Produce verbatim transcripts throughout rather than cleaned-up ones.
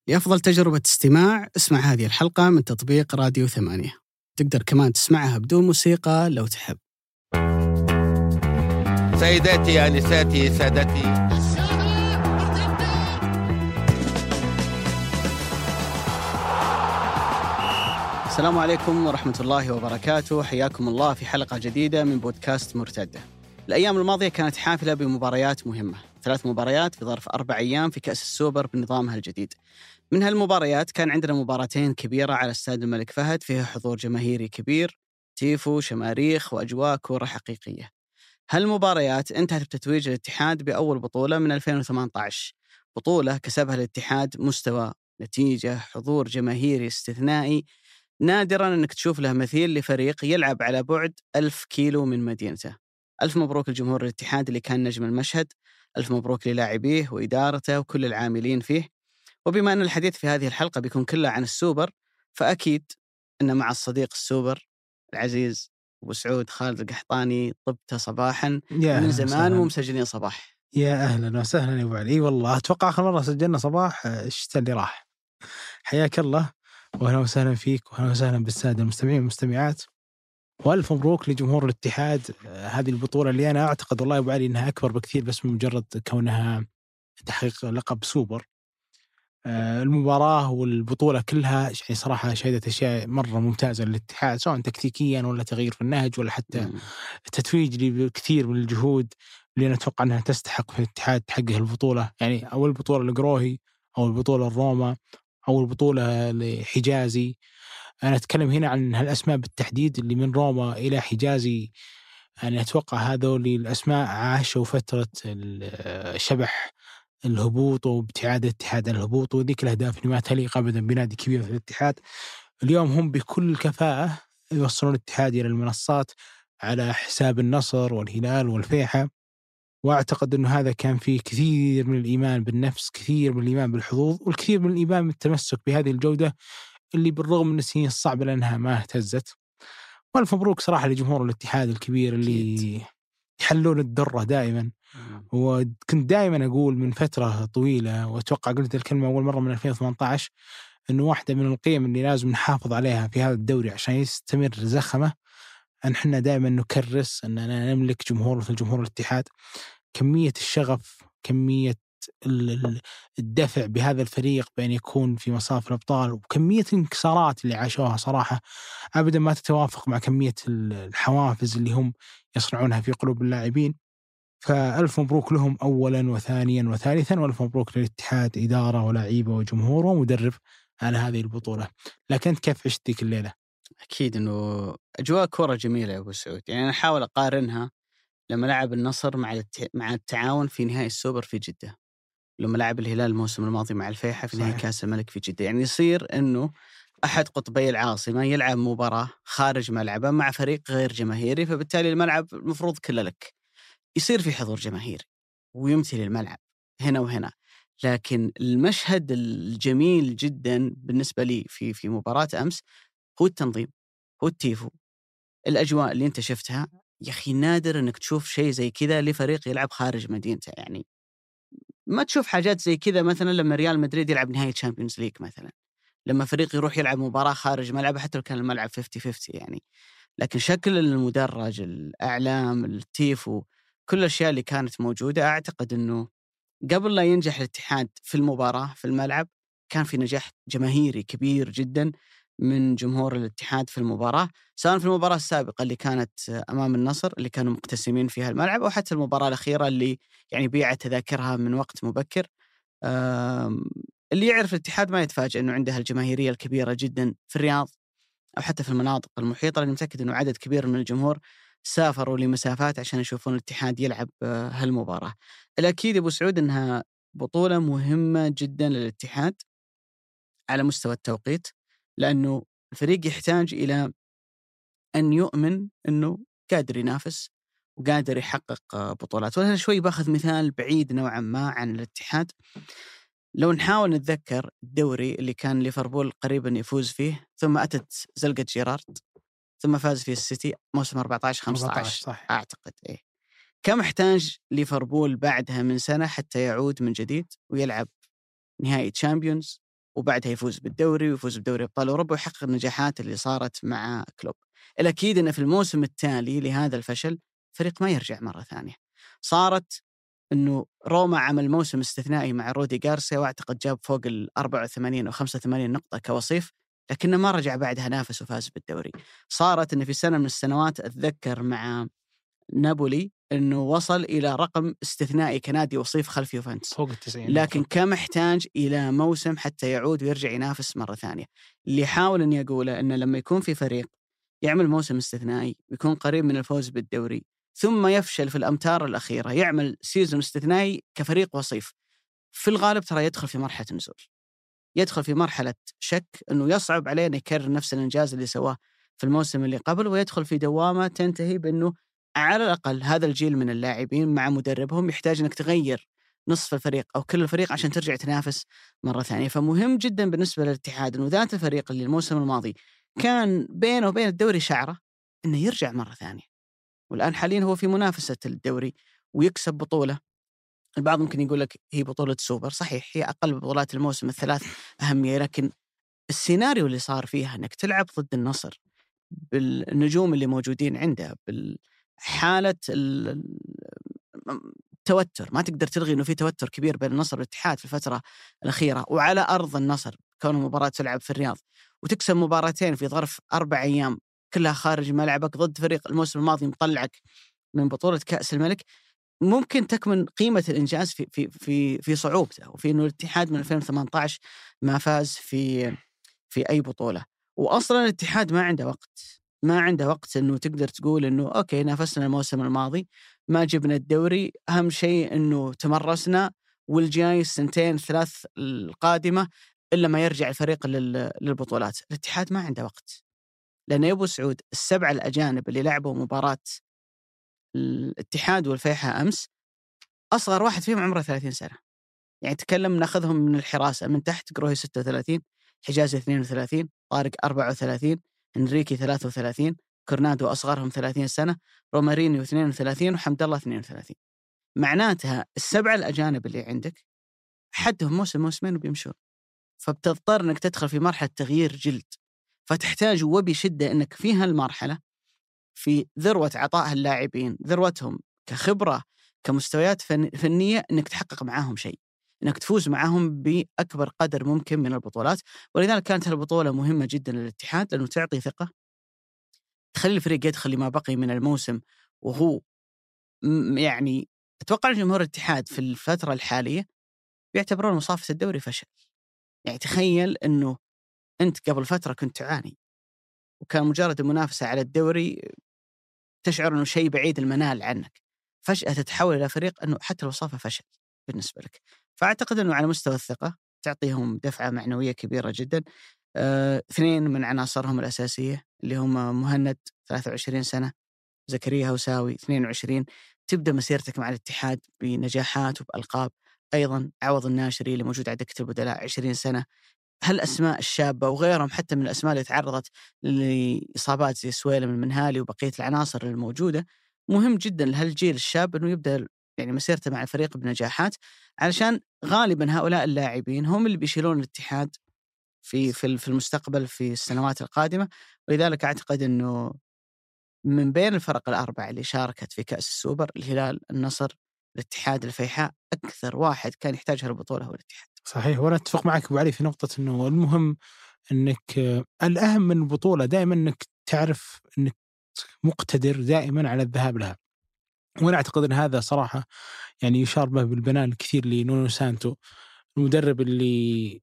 لأفضل تجربة استماع اسمع هذه الحلقة من تطبيق راديو ثمانية. تقدر كمان تسمعها بدون موسيقى لو تحب. سيداتي أنساتي سادتي، السلام عليكم ورحمة الله وبركاته. حياكم الله في حلقة جديدة من بودكاست مرتدة. الأيام الماضية كانت حافلة بمباريات مهمة، ثلاث مباريات في ظرف أربع أيام في كأس السوبر بنظامها الجديد. من هالمباريات كان عندنا مباراتين كبيرة على استاد الملك فهد فيها حضور جماهيري كبير، تيفو، شماريخ وأجواء كورة حقيقية. هالمباريات انتهت بتتويج الاتحاد بأول بطولة من ألفين وثمانية عشر، بطولة كسبها الاتحاد مستوى، نتيجة، حضور جماهيري استثنائي نادراً أنك تشوف له مثيل لفريق يلعب على بعد ألف كيلو من مدينته. ألف مبروك الجمهور الاتحاد اللي كان نجم المشهد، ألف مبروك للاعبيه وإدارته وكل العاملين فيه. وبما أن الحديث في هذه الحلقة بيكون كله عن السوبر، فأكيد أن مع الصديق السوبر العزيز أبو سعود خالد القحطاني طبته صباحا، من زمان مو مسجلين صباح. يا أهلا وسهلا يا أبو علي. والله أتوقع آخر مرة سجلنا صباح الشتاء اللي راح. حياك الله وأهلا وسهلا فيك وأهلا وسهلا بالسادة المستمعين والمستمعات، وألف مبروك لجمهور الاتحاد. هذه البطولة اللي أنا أعتقد والله يا أبو علي أنها أكبر بكثير بس من مجرد كونها تحقيق لقب سوبر. المباراة والبطولة كلها يعني صراحة شهدت أشياء مرة ممتازة للاتحاد، سواء تكتيكيا ولا تغيير في النهج ولا حتى تتويج لكثير من الجهود اللي أنا أتوقع أنها تستحق في الاتحاد تحقق البطولة. يعني أول بطولة لقروهي، أو البطولة الروما، أو البطولة لحجازي. أنا أتكلم هنا عن هالأسماء بالتحديد اللي من روما إلى حجازي. أنا أتوقع هذول الأسماء عاشوا فترة الشبح الهبوط وابتعاد الاتحاد عن الهبوط، وذيك الأهداف اللي ما تليق أبدا بنادي كبير في الاتحاد. اليوم هم بكل كفاءة يوصلون الاتحاد إلى المنصات على حساب النصر والهلال والفيحة. وأعتقد أنه هذا كان فيه كثير من الإيمان بالنفس، كثير من الإيمان بالحظوظ، والكثير من الإيمان بالتمسك بهذه الجودة اللي بالرغم من السنين الصعبة لأنها ما اهتزت. والف مبروك صراحة لجمهور الاتحاد الكبير اللي يحلون الدرة دائما. وكنت دائما أقول من فترة طويلة، وأتوقع قلت الكلمة أول مرة من ألفين وثمانية عشر، أنه واحدة من القيم اللي لازم نحافظ عليها في هذا الدوري عشان يستمر زخمه أن احنا دائما نكرس أننا نملك جمهور مثل جمهور الاتحاد. كمية الشغف، كمية الدفع بهذا الفريق بأن يكون في مصاف الأبطال، وكمية الانكسارات اللي عاشوها صراحة أبدا ما تتوافق مع كمية الحوافز اللي هم يصنعونها في قلوب اللاعبين. فألف مبروك لهم أولا وثانيا وثالثا، وألف مبروك للاتحاد إدارة ولاعيبة وجمهور ومدرب على هذه البطولة. لكن أنت كيف عشت ذيك الليلة؟ أكيد أنه أجواء كرة جميلة يا أبو سعود. يعني أنا أحاول أقارنها لما لعب النصر مع مع التعاون في نهائي السوبر في جدة، لما لعب الهلال الموسم الماضي مع الفيحة في نهائي كأس الملك في جدة. يعني يصير أنه أحد قطبي العاصمة يلعب مباراة خارج ملعبه مع فريق غير جماهيري، فبالتالي الملعب المفروض كله لك، يصير في حضور جماهيري ويمتلي الملعب هنا وهنا. لكن المشهد الجميل جدا بالنسبة لي في في مباراة أمس هو التنظيم، هو التيفو، الأجواء اللي أنت شفتها. يا أخي نادر أنك تشوف شيء زي كذا لفريق يلعب خارج مدينته. يعني ما تشوف حاجات زي كذا مثلا لما ريال مدريد يلعب نهائي تشامبيونز ليج مثلا، لما فريق يروح يلعب مباراة خارج ملعبه حتى لو كان الملعب خمسين خمسين يعني. لكن شكل المدرج، الأعلام، التيفو، كل الأشياء اللي كانت موجودة، أعتقد أنه قبل لا ينجح الاتحاد في المباراة في الملعب كان في نجاح جماهيري كبير جدا من جمهور الاتحاد في المباراة، سواء في المباراة السابقة اللي كانت أمام النصر اللي كانوا مقتسمين فيها الملعب، أو حتى المباراة الأخيرة اللي يعني بيعت تذاكرها من وقت مبكر. اللي يعرف الاتحاد ما يتفاجأ أنه عندها الجماهيرية الكبيرة جدا في الرياض أو حتى في المناطق المحيطة، لأنه متأكد أنه عدد كبير من الجمهور سافروا لمسافات عشان يشوفون الاتحاد يلعب هالمباراة. الأكيد أبو سعود أنها بطولة مهمة جدا للاتحاد على مستوى التوقيت، لأنه الفريق يحتاج إلى أن يؤمن أنه قادر ينافس وقادر يحقق بطولات. وهنا شوي باخذ مثال بعيد نوعا ما عن الاتحاد. لو نحاول نتذكر الدوري اللي كان ليفربول قريبا يفوز فيه، ثم أتت زلقة جيرارد، ثم فاز فيه السيتي موسم أربعة عشر خمسة عشر صح. أعتقد. إيه كم احتاج ليفربول بعدها من سنة حتى يعود من جديد ويلعب نهائي تشامبيونز وبعدها يفوز بالدوري ويفوز بدوري أبطال أوروبا ويحقق النجاحات اللي صارت مع كلوب. الأكيد أن في الموسم التالي لهذا الفشل فريق ما يرجع مرة ثانية. صارت أنه روما عمل موسم استثنائي مع رودي غارسيا، واعتقد جاب فوق ال أربعة وثمانين أو خمسة وثمانين نقطة كوصيف، لكنه ما رجع بعدها نافس وفاز بالدوري. صارت أنه في سنة من السنوات أتذكر مع نابولي أنه وصل إلى رقم استثنائي كنادي وصيف خلف يوفنتوس فوق التسعين، لكن كان محتاج إلى موسم حتى يعود ويرجع ينافس مرة ثانية. اللي حاول أن يقوله أنه لما يكون في فريق يعمل موسم استثنائي ويكون قريب من الفوز بالدوري ثم يفشل في الأمتار الأخيرة، يعمل سيزون استثنائي كفريق وصيف، في الغالب ترى يدخل في مرحلة نزول، يدخل في مرحلة شك أنه يصعب عليه أن يكرر نفس الإنجاز اللي سواه في الموسم اللي قبل، ويدخل في دوامة تنتهي بأنه على الأقل هذا الجيل من اللاعبين مع مدربهم يحتاج أنك تغير نصف الفريق أو كل الفريق عشان ترجع تنافس مرة ثانية. فمهم جدا بالنسبة للاتحاد أنه ذات الفريق اللي الموسم الماضي كان بينه وبين الدوري شعرة أنه يرجع مرة ثانية، والآن حاليا هو في منافسة الدوري ويكسب بطولة. البعض ممكن يقول لك هي بطولة سوبر، صحيح هي أقل بطولات الموسم الثلاث أهمية، لكن السيناريو اللي صار فيها أنك تلعب ضد النصر بالنجوم اللي موجودين عنده، بالحالة التوتر، ما تقدر تلغي أنه في توتر كبير بين النصر والاتحاد في الفترة الأخيرة، وعلى أرض النصر كونه مباراة تلعب في الرياض وتكسب مباراتين في ظرف أربع أيام كلها خارج ملعبك ضد فريق الموسم الماضي مطلعك من بطولة كأس الملك، ممكن تكمن قيمة الإنجاز في في في في صعوبته، وفي إنه الاتحاد من ألفين وثمانية عشر ما فاز في في أي بطولة. وأصلاً الاتحاد ما عنده وقت، ما عنده وقت إنه تقدر تقول إنه أوكي نافسنا الموسم الماضي ما جبنا الدوري، أهم شيء إنه تمرسنا والجاي السنتين ثلاث القادمة إلا ما يرجع الفريق للبطولات. الاتحاد ما عنده وقت، لأن يبو سعود السبعة الأجانب اللي لعبوا مباراة الاتحاد والفيحاء أمس أصغر واحد فيهم عمره ثلاثين سنة. يعني تكلم ناخذهم من الحراسة من تحت، قروهي ستة وثلاثين، حجازي اثنين وثلاثين، طارق أربعة وثلاثين، إنريكي ثلاثة وثلاثين، كورنادو أصغرهم ثلاثين سنة، رومارينيو اثنين وثلاثين، وحمد الله اثنين وثلاثين. معناتها السبعة الأجانب اللي عندك حدهم موسم موسمين وبيمشون، فبتضطر أنك تدخل في مرحلة تغيير جلد، فتحتاج وبشدة أنك في هالمرحلة في ذروة عطاء اللاعبين، ذروتهم كخبرة كمستويات فن فنية، أنك تحقق معاهم شيء، أنك تفوز معاهم بأكبر قدر ممكن من البطولات. ولذلك كانت هالبطولة مهمة جدا للاتحاد، لأنه تعطي ثقة، تخلي الفريق يدخل لما بقي من الموسم وهو يعني أتوقع جمهور الاتحاد في الفترة الحالية بيعتبرون مصافة الدوري فشل. يعني تخيل أنه أنت قبل فترة كنت تعاني وكان مجرد المنافسة على الدوري تشعر أنه شيء بعيد المنال عنك، فجأة تتحول إلى فريق أنه حتى الوصافة فشل بالنسبة لك. فأعتقد أنه على مستوى الثقة تعطيهم دفعة معنوية كبيرة جدا. آه، اثنين من عناصرهم الأساسية اللي هم مهند ثلاثة وعشرين سنة، زكريا هوساوي اثنين وعشرين، تبدأ مسيرتك مع الاتحاد بنجاحات وبألقاب. أيضا عوض الناشري اللي موجود على دكة البدلاء عشرين سنة. هالأسماء الشابة وغيرهم حتى من الأسماء اللي تعرضت لإصابات زي سويلم المنهالي وبقية العناصر الموجودة، مهم جدا لهالجيل الشاب أنه يبدأ يعني مسيرته مع الفريق بنجاحات، علشان غالبا هؤلاء اللاعبين هم اللي بيشيلون الاتحاد في في في المستقبل في السنوات القادمة. ولذلك أعتقد أنه من بين الفرق الأربعة اللي شاركت في كأس السوبر، الهلال، النصر، الاتحاد، الفيحاء، أكثر واحد كان يحتاج هالبطولة هو الاتحاد. صحيح، وأنا أتفق معك أبو علي في نقطة أنه المهم أنك الأهم من البطولة دائما أنك تعرف أنك مقتدر دائما على الذهاب لها. وأنا أعتقد أن هذا صراحة يعني يشار به بالبنان الكثير لنونو سانتو، المدرب اللي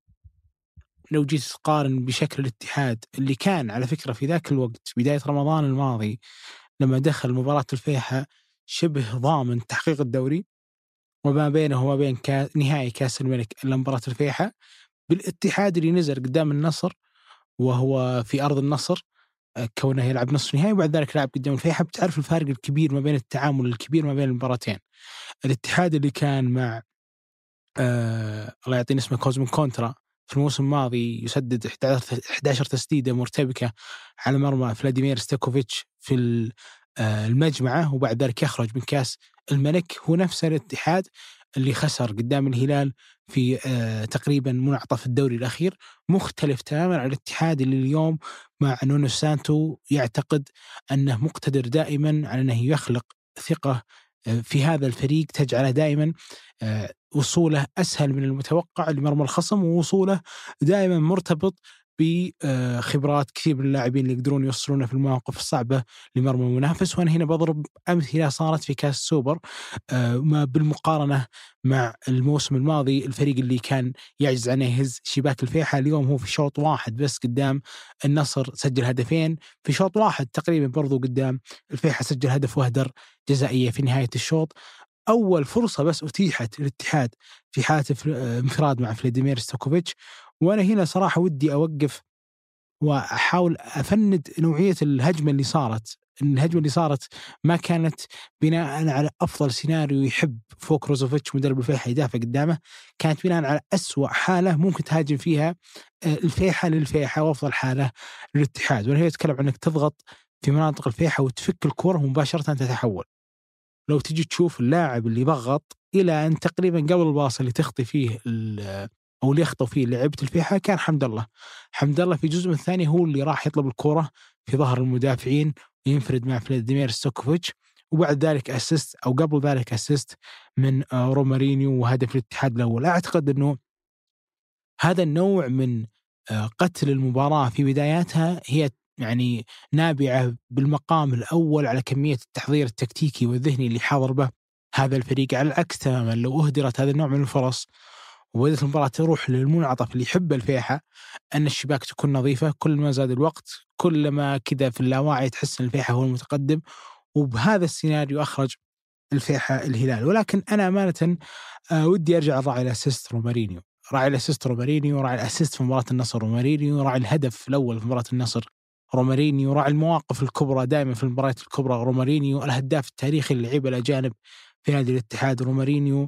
لو جيت تقارن بشكل الاتحاد اللي كان على فكرة في ذاك الوقت بداية رمضان الماضي لما دخل مباراة الفيحاء شبه ضامن تحقيق الدوري، وما بينه وما بين كا... نهائي كاس الملك إلا مباراة الفيحاء، بالاتحاد اللي نزل قدام النصر وهو في أرض النصر كونه يلعب نصف نهائي وبعد ذلك لعب قدام الفيحاء. بتعرف الفارق الكبير ما بين التعامل الكبير ما بين المباراتين. الاتحاد اللي كان مع آه... الله يعطيني اسمه كوزمون كونترا في الموسم الماضي يسدد إحدى عشرة تسديدة مرتبكة على مرمى فلاديمير ستيكوفيتش في المجمعة وبعد ذلك يخرج من كاس الملك، هو نفس الاتحاد اللي خسر قدام الهلال في آه تقريبا منعطف الدوري الأخير مختلف تماما عن الاتحاد اللي اليوم مع نونو سانتو يعتقد أنه مقتدر دائما على أنه يخلق ثقة في هذا الفريق تجعله دائما وصوله أسهل من المتوقع لمرمى الخصم، ووصوله دائما مرتبط بخبرات كثير من اللاعبين اللي يقدرون يوصلونه في المواقف الصعبة لمرمى المنافس. وأنا هنا بضرب أمثلة صارت في كاس السوبر ما بالمقارنة مع الموسم الماضي، الفريق اللي كان يعجز عنه يهز شباك الفيحة اليوم هو في شوط واحد بس قدام النصر سجل هدفين، في شوط واحد تقريبا برضو قدام الفيحة سجل هدف وهدر جزائية في نهاية الشوط. أول فرصة بس أتيحت للاتحاد في حالة انفراد مع فلاديمير ستوكوفيتش. وأنا هنا صراحة ودي أوقف وأحاول أفند نوعية الهجمة اللي صارت. الهجمة اللي صارت ما كانت بناء على أفضل سيناريو يحب فوق روزوفيتش مدرب الفيحة يدافع قدامه، كانت بناء على أسوأ حالة ممكن تهاجم فيها الفيحة للفيحة وأفضل حالة للاتحاد. وأنا هنا أتكلم عن أنك تضغط في مناطق الفيحة وتفك الكرة مباشرة تتحول. لو تجي تشوف اللاعب اللي ضغط إلى أن تقريبا قبل الباص اللي تخطي فيه أو اللي يخطو فيه لعبة الفيحة كان حمد الله. حمد الله في جزء من الثاني هو اللي راح يطلب الكرة في ظهر المدافعين وينفرد مع فلاديمير ستوكوفيتش، وبعد ذلك أسيست أو قبل ذلك أسيست من رومارينيو وهدف الاتحاد الأول. أعتقد أنه هذا النوع من قتل المباراة في بداياتها هي يعني نابعة بالمقام الأول على كمية التحضير التكتيكي والذهني اللي حاضر به هذا الفريق، على العكس تماما لو أهدرت هذا النوع من الفرص وبدأت المباراة تروح للمنعطف اللي يحب الفيحة أن الشباك تكون نظيفة. كل ما زاد الوقت كل ما كذا في اللاواعي تحس أن الفيحة هو المتقدم، وبهذا السيناريو أخرج الفيحة الهلال. ولكن أنا أمانة ودي أرجع الراعي الأسيست رومارينيو، راعي الأسيست رومارينيو، راعي الأسيست في مباراة النصر رومارينيو، راعي الهدف الأول في مباراة النصر رومارينيو، راعي المواقف الكبرى دائما في المباريات الكبرى رومارينيو، الهداف التاريخي اللعيبة الأجانب في نادي الاتحاد رومارينيو.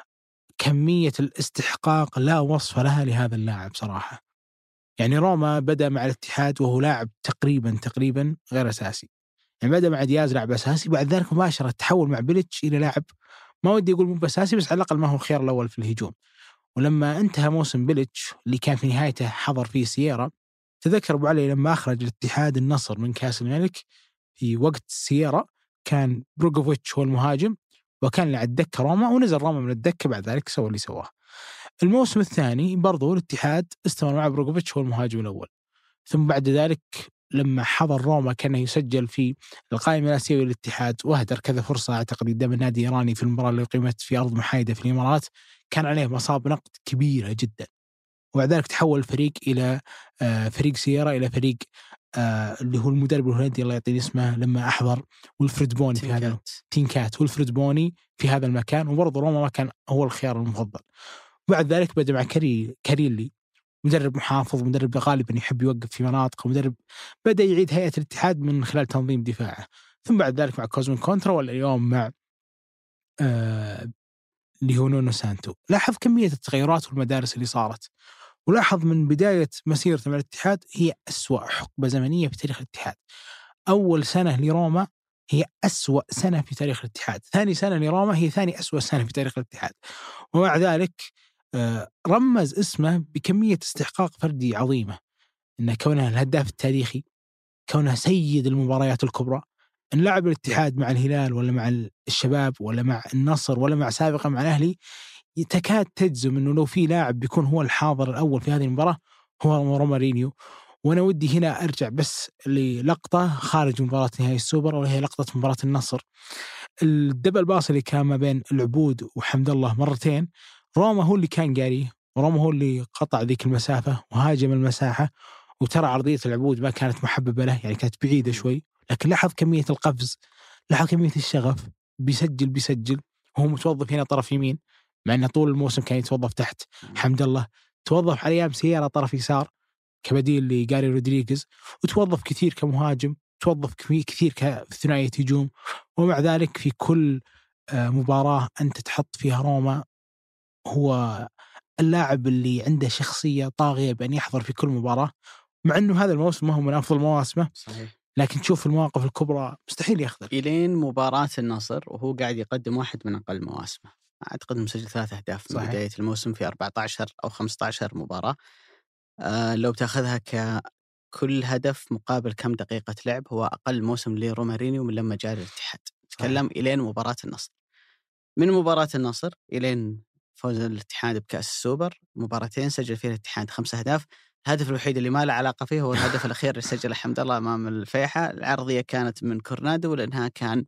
كمية الاستحقاق لا وصف لها لهذا اللاعب صراحة. يعني روما بدأ مع الاتحاد وهو لاعب تقريبا تقريبا غير أساسي، يعني بدأ مع دياز لاعب أساسي، بعد ذلك مباشرة تحول مع بيليتش إلى لاعب ما ودي أقول مو أساسي بس على الأقل ما هو الخيار الأول في الهجوم. ولما انتهى موسم بيليتش اللي كان في نهايته حضر فيه سيارة، تذكر أبو علي لما أخرج الاتحاد النصر من كأس الملك في وقت سيارة كان بروغوفيتش هو المهاجم وكان على الدكة روما، ونزل روما من الدكة بعد ذلك سوى اللي سواه. الموسم الثاني برضو الاتحاد استمر مع بروغوفيتش هو المهاجم الأول، ثم بعد ذلك لما حضر روما كان يسجل في القائمة الآسيوية للاتحاد وهدر كذا فرصة أعتقد قدام النادي الإيراني في المباراة اللي قيمت في أرض محايدة في الإمارات، كان عليه مصاب نقد كبيرة جدا. وبعد ذلك تحول الفريق إلى فريق سيارة إلى فريق اللي هو المدرب الهولندي الله يعطيه اسمه لما أحضر ويلفريد بوني في هذا تينكات ويلفريد بوني في هذا المكان، وبرضه روما ما كان هو الخيار المفضل. بعد ذلك بدأ مع كاري كاريلي مدرب محافظ، مدرب غالبا يحب يوقف في مناطق، مدرب بدأ يعيد هيئة الاتحاد من خلال تنظيم دفاعه. ثم بعد ذلك مع كوزمين كونترا واليوم مع آه اللي هو نونو سانتو. لاحظ كمية التغيرات والمدارس اللي صارت، ولاحظ من بداية مسيرته مع الاتحاد هي أسوأ حقبة زمنية في تاريخ الاتحاد. أول سنة لروما هي أسوأ سنة في تاريخ الاتحاد، ثاني سنة لروما هي ثاني أسوأ سنة في تاريخ الاتحاد. ومع ذلك رمز اسمه بكمية استحقاق فردي عظيمة، إنه كونه الهداف التاريخي، كونه سيد المباريات الكبرى، إن لعب الاتحاد مع الهلال ولا مع الشباب ولا مع النصر ولا مع سابقا مع الأهلي تكاد تجزم إنه لو في لاعب بيكون هو الحاضر الأول في هذه المباراة هو رومارينيو. وأنا ودي هنا أرجع بس للقطة خارج مباراة نهائي السوبر وهي لقطة مباراة النصر، الدبل باص اللي كان ما بين العبود وحمد الله مرتين. روما هو اللي كان قاريه، وروما هو اللي قطع ذيك المسافة وهاجم المساحة، وترى عرضية العبود ما كانت محببة له، يعني كانت بعيدة شوي، لكن لاحظ كمية القفز، لاحظ كمية الشغف، بيسجل بيسجل هو متوظف هنا طرف يمين، مع أنه طول الموسم كان يتوظف تحت حمد الله، توظف على أيام سيارة طرف يسار كبديل لغاري رودريغيز، وتوظف كثير كمهاجم، توظف كثير كثنائية هجوم. ومع ذلك في كل مباراة أنت تحط فيها روما هو اللاعب اللي عنده شخصية طاغية بأن يحضر في كل مباراة، مع أنه هذا الموسم ما هو من أفضل مواسمه صحيح. لكن تشوف المواقف الكبرى مستحيل يخذل. إلين مباراة النصر وهو قاعد يقدم واحد من أقل مواسمه. أعتقد مسجل ثلاث أهداف من صحيح. بداية الموسم في أربعة عشر أو خمسة عشر مباراة. آه لو تأخذها ككل هدف مقابل كم دقيقة لعب، هو أقل موسم لرومارينيو من لما جاء الاتحاد. تكلم إلين مباراة النصر. من مباراة النصر إلين فوز الاتحاد بكأس السوبر، مباراتين سجل فيها الاتحاد خمسة أهداف. الهدف الوحيد اللي ما له علاقة فيه هو الهدف الأخير اللي سجله حمد الله أمام الفيحة. العرضية كانت من كورنادو والإنهاء كان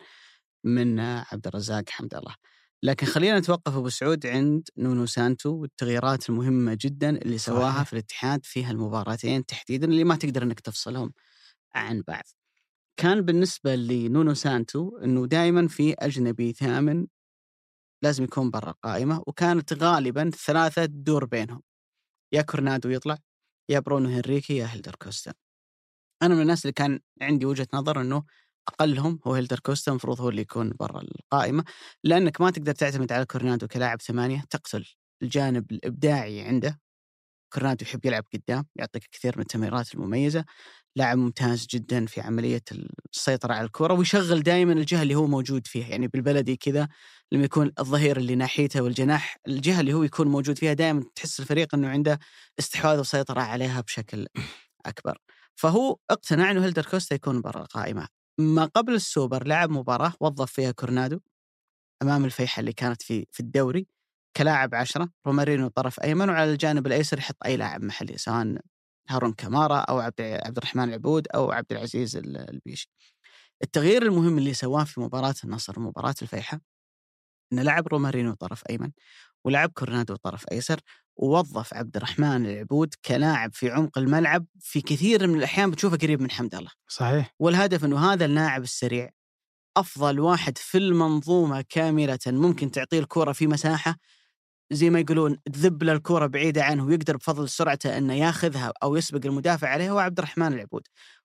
من عبد الرزاق حمد الله. لكن خلينا نتوقف أبو سعود عند نونو سانتو والتغييرات المهمة جدا اللي سواها صحيح. في الاتحاد في هالمباراتين تحديدا اللي ما تقدر أنك تفصلهم عن بعض. كان بالنسبة لنونو سانتو أنه دائما في أجنبي ثامن لازم يكون برا القائمة، وكانت غالبا ثلاثة تدور بينهم، يا كورنادو يطلع، يا برونو هنريكي، يا هيلدر كوستا. أنا من الناس اللي كان عندي وجهة نظر أنه أقلهم هو هيلدر كوستا، مفروض هو اللي يكون برا القائمة، لأنك ما تقدر تعتمد على كورنادو كلاعب ثمانية، تقتل الجانب الإبداعي عنده. كورنادو يحب يلعب قدام، يعطيك كثير من التمريرات المميزة، لاعب ممتاز جدا في عملية السيطرة على الكرة، ويشغل دائما الجهة اللي هو موجود فيها. يعني بالبلدي كذا لما يكون الظهير اللي ناحيته والجناح، الجهة اللي هو يكون موجود فيها دائما تحس الفريق أنه عنده استحواذ وسيطرة عليها بشكل أكبر. فهو اقتنع أنه هيلدر كوستا يكون برا القائمة. ما قبل السوبر لعب مباراة وظف فيها كورنادو أمام الفيحة اللي كانت في في الدوري كلاعب عشرة، رومارينو طرف أيمن، وعلى الجانب الأيسر يحط أي لاعب محلي سواء هارون كمارا أو عبد عبد الرحمن العبود أو عبد العزيز البيشي. التغيير المهم اللي سواه في مباراة النصر ومباراة الفيحة إنه لعب رومارينو طرف أيمن ولعب كورنادو طرف أيسر، ووظف عبد الرحمن العبود كلاعب في عمق الملعب. في كثير من الأحيان بتشوفه قريب من حمد الله. صحيح. والهدف إنه هذا اللاعب السريع أفضل واحد في المنظومة كاملة، ممكن تعطيه الكرة في مساحة زي ما يقولون تذب للكرة بعيدة عنه ويقدر بفضل سرعته أنه ياخذها أو يسبق المدافع عليه، هو عبد الرحمن العبود.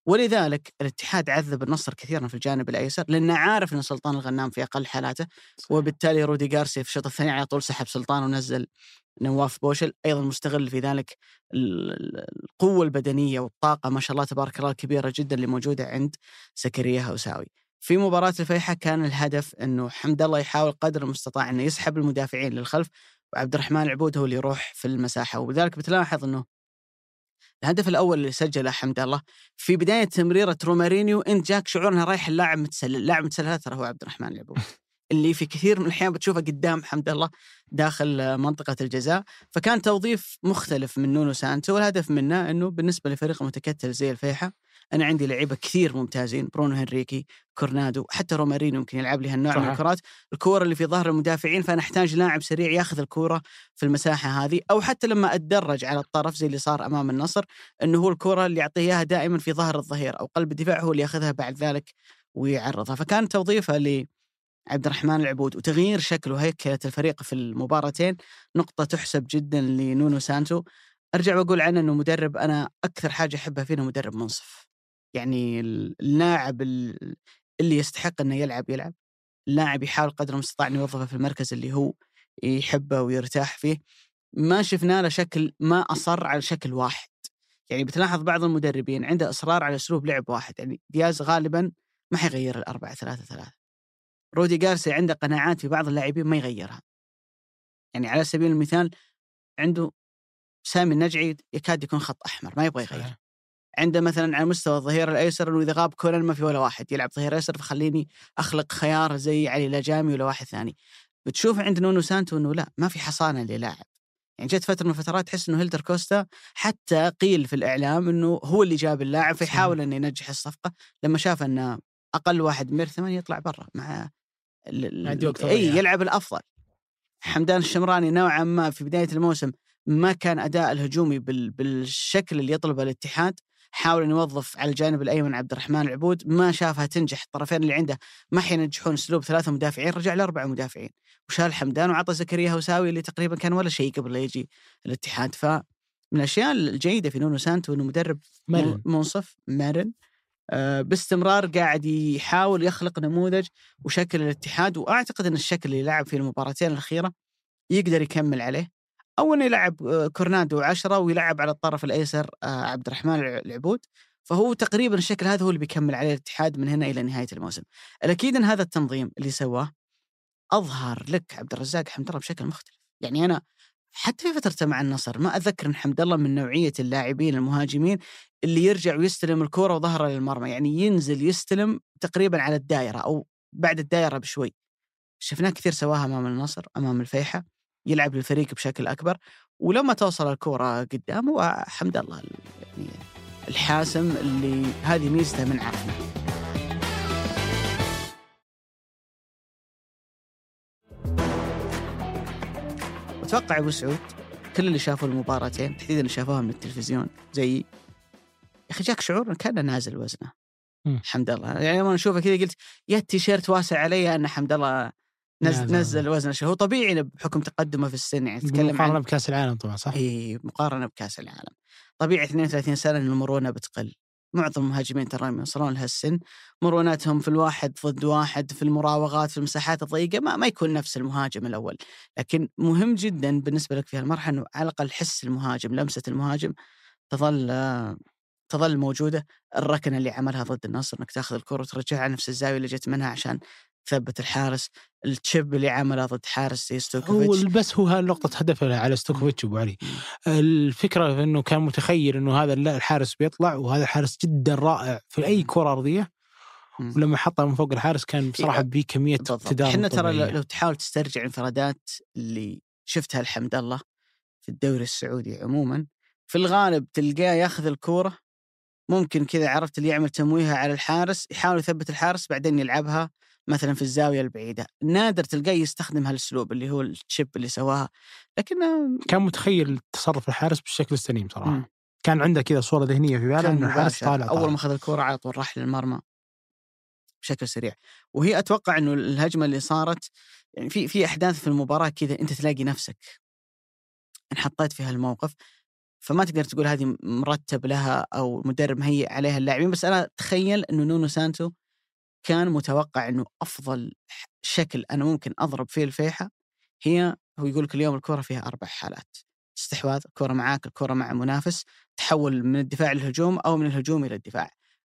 ولذلك الاتحاد عذب النصر كثيرا في الجانب الأيسر، لأنه عارف أن سلطان الغنام في أقل حالاته، وبالتالي رودي غارسيا في الشوط الثاني على طول سحب سلطان ونزل نواف بوشل، أيضا مستغل في ذلك القوة البدنية والطاقة ما شاء الله تبارك الله الكبيرة جدا اللي موجودة عند زكريا هوساوي. في مباراة الفيحة كان الهدف أنه حمد الله يحاول قدر المستطاع أنه يسحب المدافعين للخلف، وعبد الرحمن العبود هو اللي يروح في المساحة. وبذلك بتلاحظ أنه الهدف الأول اللي سجله حمد الله في بداية تمريرة رومارينيو أنت جاك شعور أنه رايح اللاعب متسلل، اللاعب متسلل ترى هو عبد الرحمن العبود اللي في كثير من الأحيان بتشوفه قدام حمد الله داخل منطقة الجزاء. فكان توظيف مختلف من نونو سانتو، والهدف منه أنه بالنسبة لفريق متكتل زي الفيحة أنا عندي لعيبة كثير ممتازين، برونو هنريكي، كورنادو، حتى رومارينو ممكن يلعب لي هالنوع من الكرات، الكورة اللي في ظهر المدافعين، فأنا أحتاج لاعب سريع ياخذ الكورة في المساحة هذه، أو حتى لما أتدرج على الطرف زي اللي صار أمام النصر أنه هو الكورة اللي يعطيه إياها دائما في ظهر الظهير أو قلب الدفاع هو اللي ياخذها بعد ذلك ويعرضها. فكان توظيفه لعبد الرحمن العبود وتغيير شكله هيكلة الفريق في المباراتين نقطة تحسب جدا لنونو سانتو. أرجع وأقول عنه أنه مدرب أنا أكثر حاجة أحبها فيه مدرب منصف. يعني اللاعب اللي يستحق أنه يلعب يلعب، اللاعب يحاول قدر المستطاع أن يوظفه في المركز اللي هو يحبه ويرتاح فيه. ما شفنا له شكل ما أصر على شكل واحد. يعني بتلاحظ بعض المدربين عنده إصرار على أسلوب لعب واحد، يعني دياز غالبا ما حيغير الأربعة ثلاثة ثلاثة. رودي غارسيا عنده قناعات في بعض اللاعبين ما يغيرها. يعني على سبيل المثال عنده سامي النجعي يكاد يكون خط أحمر ما يبغى يغير. عنده مثلا على مستوى الظهير الأيسر إنه إذا غاب كونان ما في ولا واحد يلعب ظهير أيسر، فخليني أخلق خيار زي علي لاجامي ولا واحد ثاني. بتشوف عند نونو سانتو إنه لا، ما في حصانة للاعب. يعني جت فترة من فترات تحس إنه هيلدر كوستا حتى قيل في الإعلام إنه هو اللي جاب اللاعب، فيحاول إنه ينجح الصفقة. لما شاف إنه أقل واحد مير ثمانية يطلع برا مع أي يلعب الأفضل. حمدان الشمراني نوعا ما في بداية الموسم ما كان أداء الهجومي بالشكل اللي يطلبه الاتحاد، حاول أن يوظف على الجانب الأيمن عبد الرحمن العبود، ما شافها تنجح. الطرفين اللي عنده ما حينجحون أسلوب ثلاثة مدافعين، رجع لأربعة مدافعين وشال حمدان وعطى زكريا هوساوي اللي تقريبا كان ولا شيء قبل لا يجي الاتحاد. فمن الأشياء الجيدة في نونو سانتو أنه مدرب مرن. منصف مرن أه باستمرار قاعد يحاول يخلق نموذج وشكل الاتحاد، وأعتقد أن الشكل اللي لعب في المباراتين الأخيرة يقدر يكمل عليه، أو أنه يلعب كورنادو عشرة ويلعب على الطرف الأيسر عبد الرحمن العبود. فهو تقريبا الشكل هذا هو اللي بيكمل عليه الاتحاد من هنا إلى نهاية الموسم. الأكيد أن هذا التنظيم اللي سواه أظهر لك عبد الرزاق حمد الله بشكل مختلف. يعني أنا حتى في فترته مع النصر ما أذكر أن حمد الله من نوعية اللاعبين المهاجمين اللي يرجع ويستلم الكرة وظهره للمرمى، يعني ينزل يستلم تقريبا على الدائرة أو بعد الدائرة بشوي. شفناه كثير سواها أمام النصر، أمام الفيحة، يلعب للفريق بشكل أكبر، ولما توصل الكرة قدامه حمد الله يعني الحاسم اللي هذه ميزته من عرفنا. أتوقع أبو سعود كل اللي شافوا المباراتين تحديدا اللي شافوها من التلفزيون زي يا أخي جاك شعور كان نازل وزنه حمد الله. يعني لما نشوفه كذا قلت يا التيشيرت واسع علي أن حمد الله نزل, نزل وزنه شيء. هو طبيعي بحكم تقدمه في السن، يعني تتكلم مقارنة عن... بكأس العالم طبعا صح؟ إيه مقارنة بكأس العالم طبيعي. اثنين وثلاثين سنة المرونة بتقل. معظم المهاجمين ترى يوصلون لهالسن مروناتهم في الواحد ضد واحد، في المراوغات، في المساحات الضيقة ما, ما يكون نفس المهاجم الأول. لكن مهم جدا بالنسبة لك في هالمرحلة أنه على الأقل حس المهاجم، لمسة المهاجم تظل تظل موجودة. الركنة اللي عملها ضد النصر انك تاخذ الكرة وترجعها على نفس الزاوية اللي جت منها عشان ثبت الحارس. التشيب اللي عمله ضد حارس ستوكوفيتش، هو بس هو هالنقطة هدفها على ستوكوفيتش أبو علي. الفكرة إنه كان متخيل إنه هذا الحارس بيطلع، وهذا الحارس جدا رائع في أي كرة أرضية، ولما حطها من فوق الحارس كان بصراحة بيه كمية تدارك. احنا ترى لو تحاول تسترجع انفرادات اللي شفتها الحمد الله في الدوري السعودي عموما، في الغالب تلقاه ياخذ الكرة ممكن كذا عرفت اللي يعمل تمويهها على الحارس، يحاول يثبت الحارس بعدين يلعبها مثلا في الزاوية البعيدة. نادر تلقاه يستخدم هالاسلوب اللي هو الشيب اللي سواها، لكن كان متخيل تصرف الحارس بالشكل السليم صراحة. م. كان عنده كذا صورة ذهنية في باله انه الحارس طالع اول طالع. ما اخذ الكرة على طول راح للمرمى بشكل سريع. وهي اتوقع انه الهجمة اللي صارت يعني في في احداث في المباراة كذا انت تلاقي نفسك انحطيت في هالموقف، فما تقدر تقول هذه مرتب لها أو مدرب مهيئ عليها اللاعبين. بس أنا تخيل أنه نونو سانتو كان متوقع أنه أفضل شكل أنا ممكن أضرب فيه الفيحة هي هو يقول لك اليوم الكرة فيها أربع حالات: استحواذ، الكرة معاك، الكرة مع منافس، تحول من الدفاع للهجوم أو من الهجوم إلى الدفاع.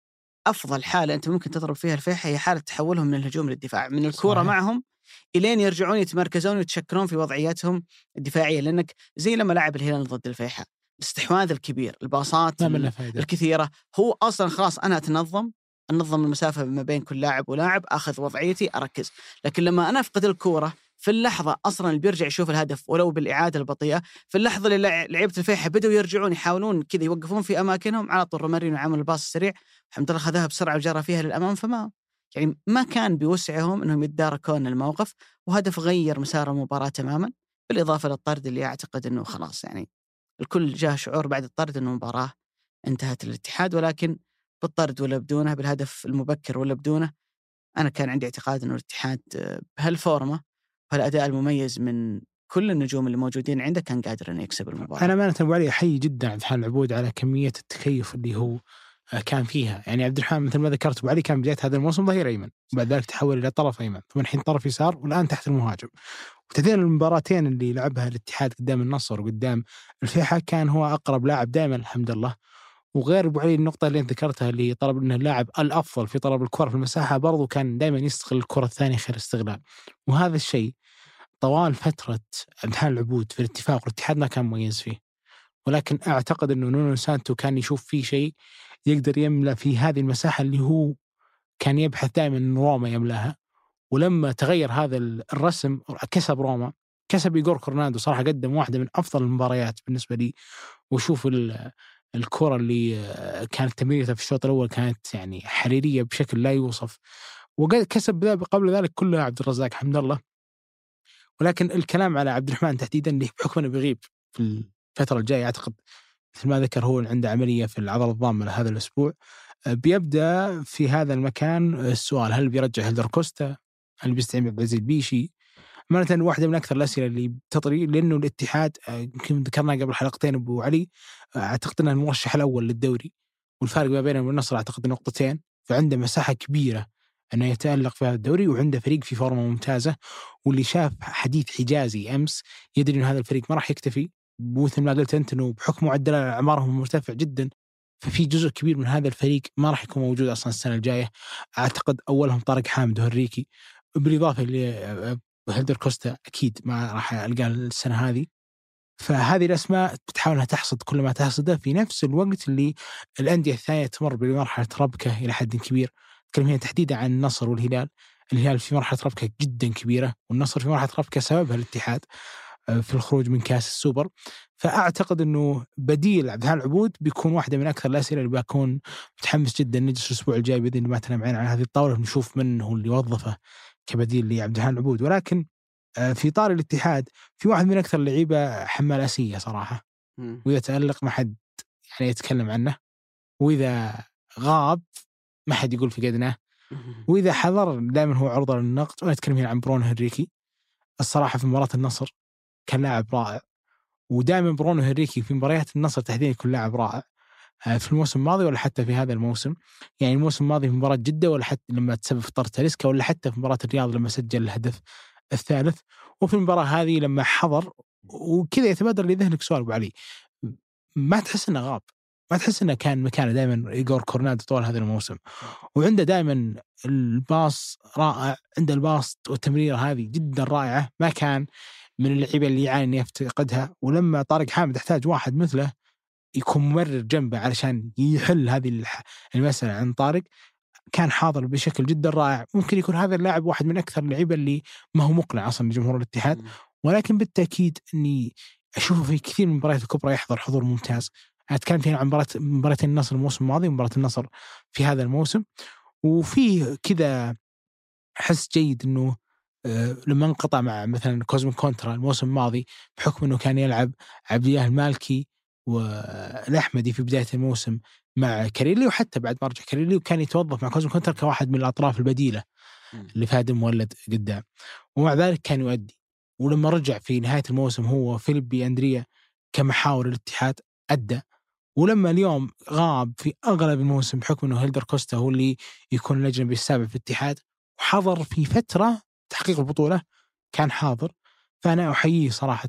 أفضل حالة أنت ممكن تضرب فيها الفيحة هي حالة تحولهم من الهجوم للدفاع، من الكرة معهم إلين يرجعون يتمركزون ويتشكلون في وضعياتهم الدفاعية. لأنك زي لما لعب الهلال ضد الفيحة، الاستحواذ الكبير، الباصات الكثيرة، هو أصلا خلاص أنا أتنظم أنظم المسافة ما بين كل لاعب ولاعب، أخذ وضعيتي، أركز. لكن لما أنا أفقد الكرة في اللحظة أصلا اللي بيرجع يشوف الهدف ولو بالإعادة البطيئة، في اللحظة اللي لعيبة الفيحة بدأوا يرجعون يحاولون كذا يوقفون في أماكنهم، على طول رومارينو عمل الباص السريع الحمد لله خذها بسرعة وجرى فيها للأمام، فما يعني ما كان بوسعهم أنهم يتداركون الموقف، وهدف غير مسار المباراة تماما. بالإضافة للطرد اللي أعتقد أنه خلاص يعني الكل جاء شعور بعد الطرد أنه المباراة انتهت الاتحاد، ولكن بالطرد ولا بدونه، بالهدف المبكر ولا بدونه، أنا كان عندي اعتقاد أنه الاتحاد بهالفورمة وهالأداء المميز من كل النجوم اللي موجودين عنده كان قادر أن يكسب المباراة. أنا ما أتبع علي أحيي جدا عبد الحليم العبود على كمية التكيف اللي هو كان فيها. يعني عبد الرحمن مثل ما ذكرت أبو علي كان بداية هذا الموسم ظهير أيمن، وبعد ذلك تحول إلى طرف أيمن، ثم الحين طرف يسار، والآن تحت المهاجم. وتدين المباراتين اللي لعبها الاتحاد قدام النصر وقدام الفيحة كان هو أقرب لاعب دائما الحمد لله. وغير أبو علي النقطة اللي أنت ذكرتها اللي طلب أنه اللاعب الأفضل في طلب الكرة في المساحة، برضو كان دائما يستغل الكرة الثانية خير استغلال. وهذا الشيء طوال فترة عبد الحليم العبود في الاتفاق والاتحاد ما كان مميز فيه، ولكن أعتقد أنه نونو سانتو كان يشوف فيه شيء يقدر يملأ في هذه المساحة اللي هو كان يبحث دائما أن روما يملاها. ولما تغير هذا الرسم كسب روما، كسب إيغور كورنادو، صراحة قدم واحدة من أفضل المباريات بالنسبة لي. وشوف الكرة اللي كانت تمريرتها في الشوط الأول كانت يعني حريرية بشكل لا يوصف، وكسب قبل ذلك كلها عبد الرزاق حمد الله. ولكن الكلام على عبد الرحمن تحديدا اللي بحكم أنه بيغيب في الفترة الجاية، أعتقد مثل ما ذكر هو عنده عملية في العضلة الضامة هذا الأسبوع، بيبدأ في هذا المكان السؤال: هل بيرجع هيلدر كوستا؟ هل بيستعين بعزيز البيشي؟ مرة واحدة من أكثر الأسئلة اللي تطري، لأنه الاتحاد يمكن ذكرنا قبل حلقتين أبو علي أعتقد أنه المرشح الأول للدوري، والفارق ما بينه والنصر أعتقد نقطتين، فعنده مساحة كبيرة أنه يتألق في هذا الدوري، وعنده فريق في فورمة ممتازة. واللي شاف حديث حجازي أمس يدري أن هذا الفريق ما راح يكتفي، مثل ما قلت أنت أنه بحكم معدل أعمارهم مرتفع جدا، ففي جزء كبير من هذا الفريق ما راح يكون موجود أصلا السنة الجاية. أعتقد أولهم طارق حامد وهنريكي، بالإضافة وهيلدر كوستا أكيد ما راح ألقاه السنة هذه. فهذه الأسماء بتحاول أنها تحصد كل ما تحصده في نفس الوقت اللي الأندية الثانية تمر بمرحلة ربكة إلى حد كبير. أتكلم هنا تحديدا عن النصر والهلال. الهلال في مرحلة ربكة جدا كبيرة، والنصر في مرحلة ربكة سببها الاتحاد في الخروج من كأس السوبر. فأعتقد أنه بديل عبد الحليم العبود بيكون واحدة من أكثر الأسئلة اللي بكون متحمس جدا نجلس الأسبوع الجاي بإذن الله ما تنام على هذه الطاولة نشوف من هو اللي وظفه كبديل لعبد الحليم العبود. ولكن في طار الاتحاد في واحد من أكثر اللعيبة حمال أسية صراحة، وإذا تألق ما حد يعني يتكلم عنه، وإذا غاب ما حد يقول في قدنه، وإذا حضر دائما هو عرضة للنقد. وأنا أتكلم هنا عن برونو هنريكي. الصراحة في مباراة النصر كان لاعب رائع، ودائما برونو هنريكي في مباريات النصر تحديدا يكون لاعب رائع في الموسم الماضي ولا حتى في هذا الموسم. يعني الموسم الماضي في مباراة جدة، ولا حتى لما تسبب في طرد تاليسكا، ولا حتى في مباراة الرياض لما سجل الهدف الثالث، وفي المباراة هذه لما حضر. وكذا يتبادر لذهنك سؤال أبو علي، ما تحس إنه غاب؟ ما تحس إنه كان مكانه دائما إيغور كورنادو طول هذا الموسم، وعنده دائما الباص رائع، عنده الباص والتمرير هذه جدا رائعة. ما كان من اللعيبة اللي يعاني إنه يفتقدها، ولما طارق حامد احتاج واحد مثله يكون ممرر جنبه علشان يحل هذه المسألة عن طارق، كان حاضر بشكل جدا رائع. ممكن يكون هذا اللاعب واحد من أكثر اللعيبة اللي ما هو مقنع أصلا لجمهور الاتحاد، ولكن بالتأكيد أني أشوفه في كثير من المباريات الكبرى يحضر حضور ممتاز. أتكلم فيها عن مباراة مباراة النصر الموسم الماضي ومباراة النصر في هذا الموسم. وفيه كذا حس جيد أنه أه لما انقطع مع مثلا كوزمين كونترا الموسم الماضي بحكم أنه كان يلعب عبد الله المالكي والأحمدي في بداية الموسم مع كاريلي، وحتى بعد ما رجع كاريلي وكان يتوظف مع كوزمين كونترا كواحد من الأطراف البديلة اللي فهد مولد قدام، ومع ذلك كان يؤدي. ولما رجع في نهاية الموسم هو فيليبي أندريا كمحاور الاتحاد أدى. ولما اليوم غاب في أغلب الموسم بحكم أنه هيلدر كوستا هو اللي يكون الأجنبي السابع في الاتحاد، وحضر في فترة تحقيق البطولة كان حاضر، فأنا أحييه صراحة.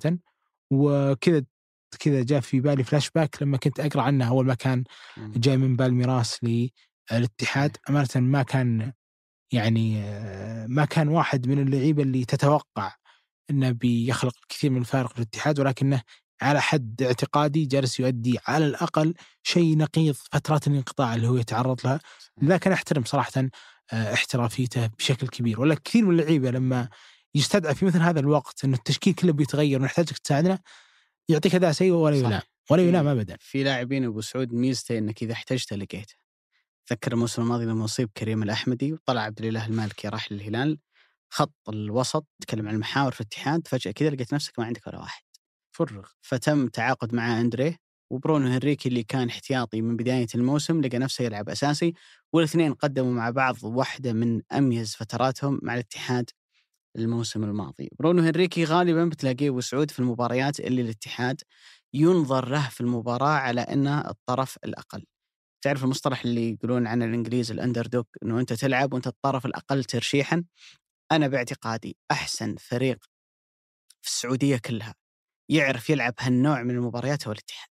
وكذا كذا جاء في بالي فلاش باك لما كنت أقرأ عنه أول ما كان جاي من بالميراس للاتحاد. أمانة ما كان يعني ما كان واحد من اللعيبة اللي تتوقع أنه بيخلق كثير من الفارق في الاتحاد، ولكنه على حد اعتقادي جالس يؤدي على الأقل شيء نقيض فترات الانقطاع اللي هو يتعرض لها. لكن أحترم صراحة احترافيته بشكل كبير. ولا كثير من اللعيبة لما يستدعى في مثل هذا الوقت أنه التشكيل كله بيتغير ونحتاجك تساعدنا يعطيك أداء سيء ولا يلام ولا يلام أبدا. في لاعبين أبو سعود ميزته إنك إذا احتجته لقيته. ذكر الموسم الماضي لما أصيب كريم الأحمدي وطلع عبد الله المالكي راح للهلال، خط الوسط تكلم عن المحاور في الاتحاد، فجأة كذا لقيت نفسك ما عندك ولا واحد فرغ. فتم تعاقد مع أندريه وبرونو هنريكي اللي كان احتياطي من بداية الموسم لقى نفسه يلعب أساسي، والاثنين قدموا مع بعض واحدة من أميز فتراتهم مع الاتحاد الموسم الماضي. برونو هنريكي غالبا بتلاقيه وسعود في المباريات اللي الاتحاد ينظر له في المباراة على أنه الطرف الأقل. تعرف المصطلح اللي يقولون عن الإنجليز الأندردوك، أنه أنت تلعب وأنت الطرف الأقل ترشيحا. أنا باعتقادي أحسن فريق في السعودية كلها يعرف يلعب هالنوع من المباريات هو الاتحاد.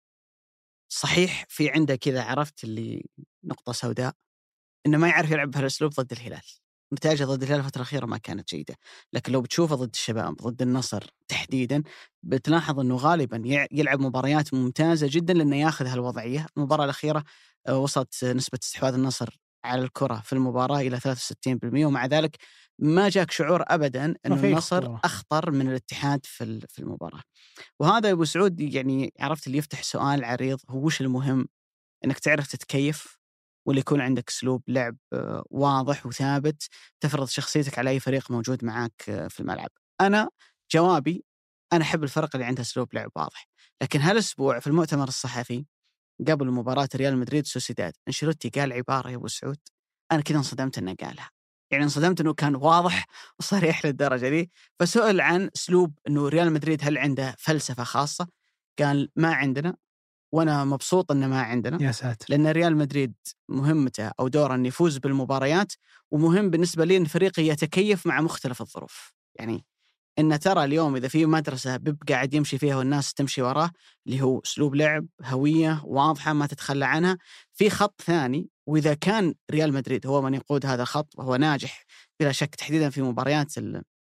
صحيح في عنده كذا عرفت اللي نقطة سوداء إنه ما يعرف يلعب بهالأسلوب ضد الهلال. نتائجه ضد الهلال الفترة الأخيرة ما كانت جيدة، لكن لو بتشوفه ضد الشباب ضد النصر تحديدا بتلاحظ أنه غالبا يلعب مباريات ممتازة جدا لأنه ياخذ هالوضعية. المباراة الأخيرة وصلت نسبة استحواذ النصر على الكرة في المباراة إلى ثلاثة وستين بالمئة، ومع ذلك ما جاك شعور أبدا أن النصر أخطر من الاتحاد في في المباراة. وهذا يا أبو سعود يعني عرفت اللي يفتح سؤال عريض، هو وش المهم؟ أنك تعرف تتكيف واللي يكون عندك أسلوب لعب واضح وثابت تفرض شخصيتك على أي فريق موجود معك في الملعب. أنا جوابي أنا أحب الفرق اللي عندها أسلوب لعب واضح. لكن هالأسبوع في المؤتمر الصحفي قبل مباراة ريال مدريد سوسيداد أنشيلوتي قال عبارة يا أبو سعود أنا كذا انصدمت أنه قالها، يعني انصدمت أنه كان واضح وصريح للدرجة دي. فسئل عن أسلوب أنه ريال مدريد هل عنده فلسفة خاصة، قال ما عندنا، وأنا مبسوط أنه ما عندنا. يا ساتر. لأن ريال مدريد مهمته أو دوره أن يفوز بالمباريات، ومهم بالنسبة لي أن فريقي يتكيف مع مختلف الظروف. يعني إن ترى اليوم إذا في مدرسة بيبقى قاعد يمشي فيها والناس تمشي وراه اللي هو أسلوب لعب هوية واضحة ما تتخلى عنها، في خط ثاني. وإذا كان ريال مدريد هو من يقود هذا الخط وهو ناجح بلا شك تحديدا في مباريات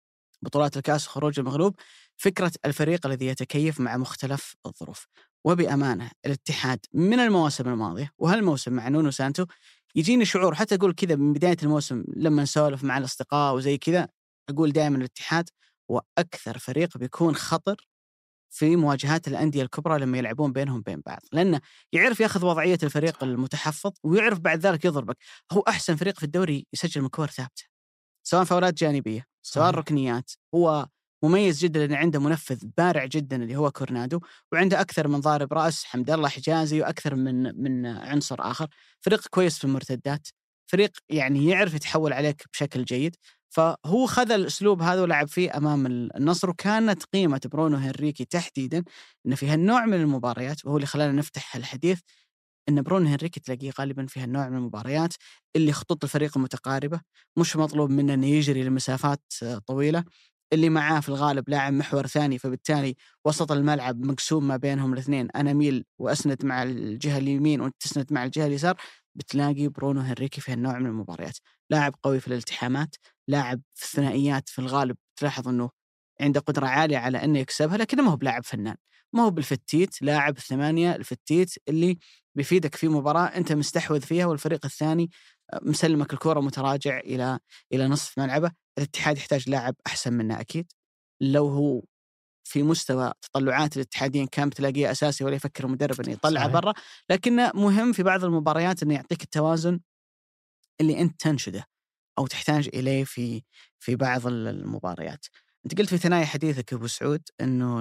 بطولات الكاس وخروج المغلوب، فكرة الفريق الذي يتكيف مع مختلف الظروف. وبأمانة الاتحاد من المواسم الماضية وهالموسم مع نونو سانتو يجيني شعور، حتى أقول كذا من بداية الموسم لما نسولف مع الأصدقاء وزي كذا، أقول دائما الاتحاد هو أكثر فريق بيكون خطر في مواجهات الأندية الكبرى لما يلعبون بينهم بين بعض، لأنه يعرف يأخذ وضعية الفريق المتحفظ ويعرف بعد ذلك يضربك. هو أحسن فريق في الدوري يسجل من كور ثابتة، سواء فاولات جانبية سواء ركنيات. هو مميز جدا لأن عنده منفذ بارع جدا اللي هو كورنادو، وعنده أكثر من ضارب رأس حمد الله حجازي وأكثر من من عنصر آخر. فريق كويس في المرتدات، فريق يعني يعرف يتحول عليك بشكل جيد. فهو خذ الأسلوب هذا ولعب فيه أمام النصر، وكانت قيمة برونو هنريكي تحديدا إن في هالنوع من المباريات، وهو اللي خلانا نفتح الحديث، إن برونو هنريكي تلاقيه غالبا في هالنوع من المباريات اللي خطوط الفريق متقاربة، مش مطلوب منه إنه يجري لمسافات طويلة، اللي معاه في الغالب لاعب محور ثاني، فبالتالي وسط الملعب مقسوم ما بينهم الاثنين، أنا أميل وأسند مع الجهة اليمين وأنت تسند مع الجهة اليسار. بتلاقي برونو هنريكي في هالنوع من المباريات لاعب قوي في الالتحامات، لاعب في الثنائيات في الغالب تلاحظ أنه عنده قدرة عالية على أنه يكسبها، لكنه ما هو بلاعب فنان، ما هو بالفتيت، لاعب الثمانية الفتيت اللي بيفيدك في مباراة أنت مستحوذ فيها والفريق الثاني مسلمك الكرة متراجع إلى إلى نصف ملعبه. الاتحاد يحتاج لاعب أحسن منه أكيد، لو هو في مستوى تطلعات الاتحادين كان بتلاقيه أساسي ولا يفكر المدرب أن يطلع برا، لكنه مهم في بعض المباريات أنه يعطيك التوازن اللي أنت تنشده أو تحتاج إليه في في بعض المباريات. أنت قلت في ثنايا حديثك أبو سعود أنه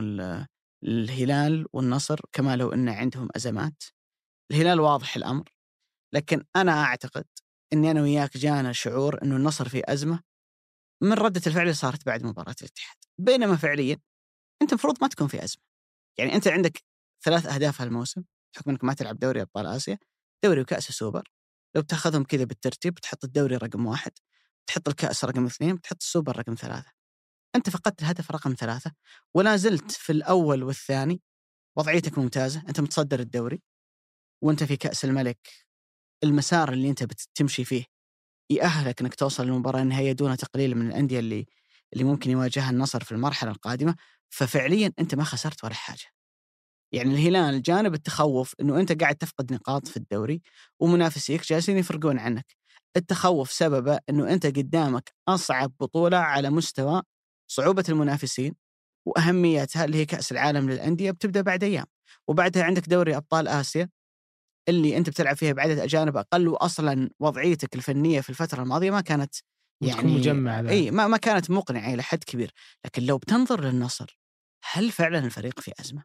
الهلال والنصر كما لو أن عندهم أزمات. الهلال واضح الأمر، لكن أنا أعتقد أني أنا وياك جانا شعور أنه النصر في أزمة من ردة الفعل اللي صارت بعد مباراة الاتحاد، بينما فعليا أنت مفروض ما تكون في أزمة. يعني أنت عندك ثلاث أهداف هالموسم بحكم أنك ما تلعب دوري أبطال آسيا، دوري وكأس السوبر. لو بتاخذهم كذا بالترتيب بتحط الدوري رقم واحد، بتحط الكأس رقم اثنين، بتحط السوبر رقم ثلاثة. أنت فقدت الهدف رقم ثلاثة ولا زلت في الأول والثاني، وضعيتك ممتازة، أنت متصدر الدوري وأنت في كأس الملك. المسار اللي أنت بتمشي فيه يأهلك أنك توصل للمباراة النهائية دون تقليل من الأندية اللي اللي ممكن يواجهها النصر في المرحلة القادمة. ففعليا أنت ما خسرت ولا حاجة. يعني الهلال جانب التخوف أنه أنت قاعد تفقد نقاط في الدوري ومنافسيك جالسين يفرقون عنك. التخوف سببه أنه أنت قدامك أصعب بطولة على مستوى صعوبة المنافسين وأهميتها اللي هي كأس العالم للأندية بتبدأ بعد أيام، وبعدها عندك دوري أبطال آسيا اللي أنت بتلعب فيها بعدد أجانب أقل، وأصلا وضعيتك الفنية في الفترة الماضية ما كانت يعني مجمع أي ما ما كانت مقنعة إلى حد كبير. لكن لو بتنظر للنصر، هل فعلا الفريق في أزمة؟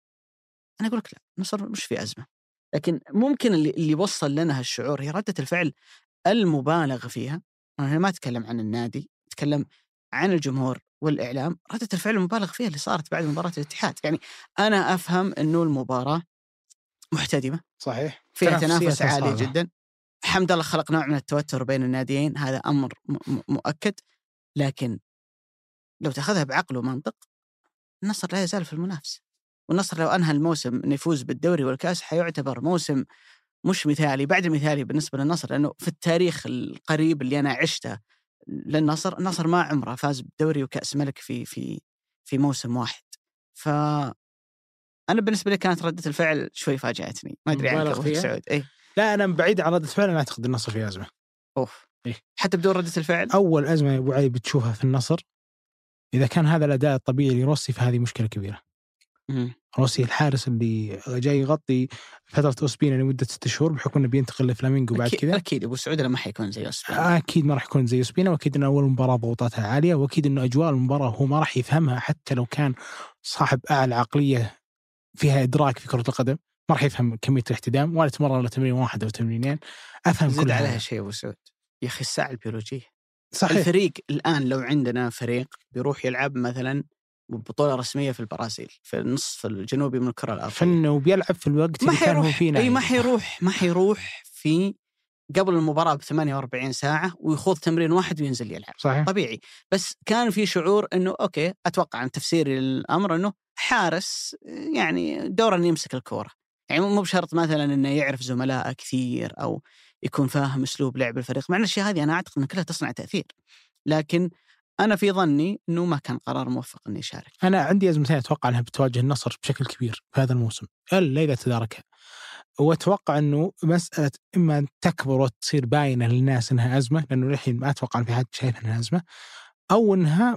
أنا أقول لك لا، النصر مش في أزمة، لكن ممكن اللي اللي وصل لنا هالشعور هي ردة الفعل المبالغ فيها. أنا ما أتكلم عن النادي، أتكلم عن الجمهور والإعلام. ردة الفعل المبالغ فيها اللي صارت بعد مباراة الاتحاد. يعني أنا أفهم إنه المباراة محتدمة، صحيح، فيها تنافس عالي جدا، الحمد لله خلق نوع من التوتر بين الناديين، هذا أمر م- مؤكد. لكن لو تأخذها بعقل ومنطق، النصر لا يزال في المنافسة، والنصر لو أنهى الموسم أن يفوز بالدوري والكأس حيعتبر موسم مش مثالي بعد مثالي بالنسبة للنصر، لأنه في التاريخ القريب اللي أنا عشته للنصر، النصر ما عمره فاز بالدوري وكأس ملك في في في موسم واحد. فأنا بالنسبة لي كانت ردة الفعل شوي فاجأتني، ما أدري عنك أبو سعود. إيه؟ لا أنا بعيد عن ردة الفعل، أنا أعتقد النصر في أزمة. أوف. إيه؟ حتى بدون ردة الفعل. أول أزمة يا أبو علي بتشوفها في النصر إذا كان هذا الأداء الطبيعي لروسي، فهذه مشكلة كبيرة. مم. روسي الحارس اللي جاي يغطي فترة أوسبينا لمدة ستة شهور بحكم إنه بينتقل لفلامينغو بعد كذا. أكيد أبو سعود ما حيكون زي أوسبينا. أكيد ما راح يكون زي أوسبينا، وأكيد إنه أول مباراة ضغوطاتها عالية، وأكيد إنه أجواء المباراة هو ما راح يفهمها حتى لو كان صاحب أعلى عقلية فيها إدراك في كرة القدم، ما راح يفهم كمية الاحتدام ولا تمرن ولا تمرين واحد أو تمرينين. أفهم زد كل عليها هذا. شيء أبو سعود يا أخي، الساعة البيولوجية. صحيح. الفريق الآن لو عندنا فريق بيروح يلعب مثلا بطولة رسمية في البرازيل في النصف الجنوبي من الكرة الأرضية، فإنه بيلعب في الوقت اللي كان هو فيه نايم. أي ما حيروح ما حيروح في قبل المباراة بثمانية وأربعين ساعة ويخوض تمرين واحد وينزل يلعب. صحيح. طبيعي. بس كان في شعور إنه أوكي، أتوقع عن تفسيري للأمر إنه حارس يعني دور أن يمسك الكرة، يعني مو بشرط مثلا إنه يعرف زملاء كثير أو يكون فاهم أسلوب لعب الفريق. مع أن الأشياء هذه أنا أعتقد أن كلها تصنع تأثير، لكن أنا في ظني أنه ما كان قرار موفق أني يشارك. أنا عندي أزمتين أتوقع أنها بتواجه النصر بشكل كبير في هذا الموسم إلا إذا تداركها، وأتوقع أنه مسألة إما أن تكبر وتصير باينة للناس أنها أزمة، لأنه الحين ما أتوقع أن في حد شايف أنها أزمة، أو أنها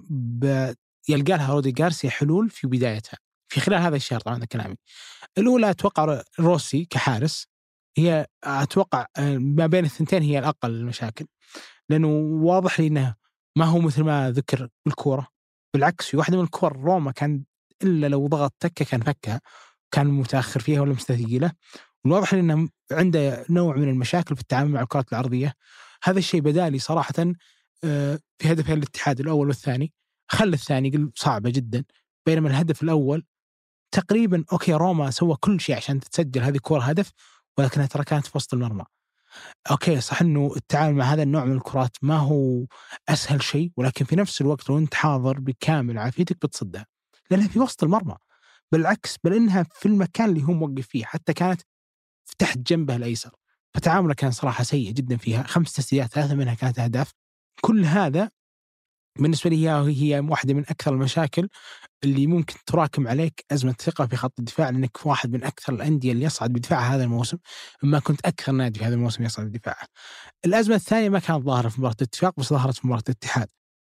يلقى لها رودي غارسيا حلول في بدايتها في خلال هذا الشهر. طبعا هذا كلامي. الأولى أتوقع روسي كحارس، هي أتوقع ما بين الثنتين هي الأقل المشاكل، لأنه واضح لي أنه ما هو مثل ما ذكر الكورة، بالعكس في واحدة من الكور روما كان إلا لو ضغط تكة كان فكها، كان متأخر فيها ولا مستثقيلة. والواضح لي أنه عنده نوع من المشاكل في التعامل مع الكرات العرضية. هذا الشيء بدالي صراحة في هدف الاتحاد الأول والثاني، خلى الثاني قل صعبة جدا، بينما الهدف الأول تقريبا أوكي روما سوى كل شيء عشان تتسجل هذه كرة هدف، ولكنها ترى كانت في وسط المرمى. أوكي صح إنه التعامل مع هذا النوع من الكرات ما هو أسهل شيء، ولكن في نفس الوقت لو أنت حاضر بكامل عافيتك بتصدها، لأنها في وسط المرمى. بالعكس بل إنها في المكان اللي هو موقف فيه، حتى كانت تحت جنبه الأيسر، فتعامله كان صراحة سيء جدا فيها. خمس تسديدات ثلاثة منها كانت أهداف. كل هذا بالنسبة لي هي واحدة من أكثر المشاكل اللي ممكن تراكم عليك أزمة ثقة في خط الدفاع، لأنك واحد من أكثر الأندية اللي يصعد بدفاع هذا الموسم، ما كنت أكثر نادي في هذا الموسم يصعد بدفاعه. الأزمة الثانية ما كانت ظاهرة في مباراة الاتفاق، بس ظهرت في مباراة الاتحاد.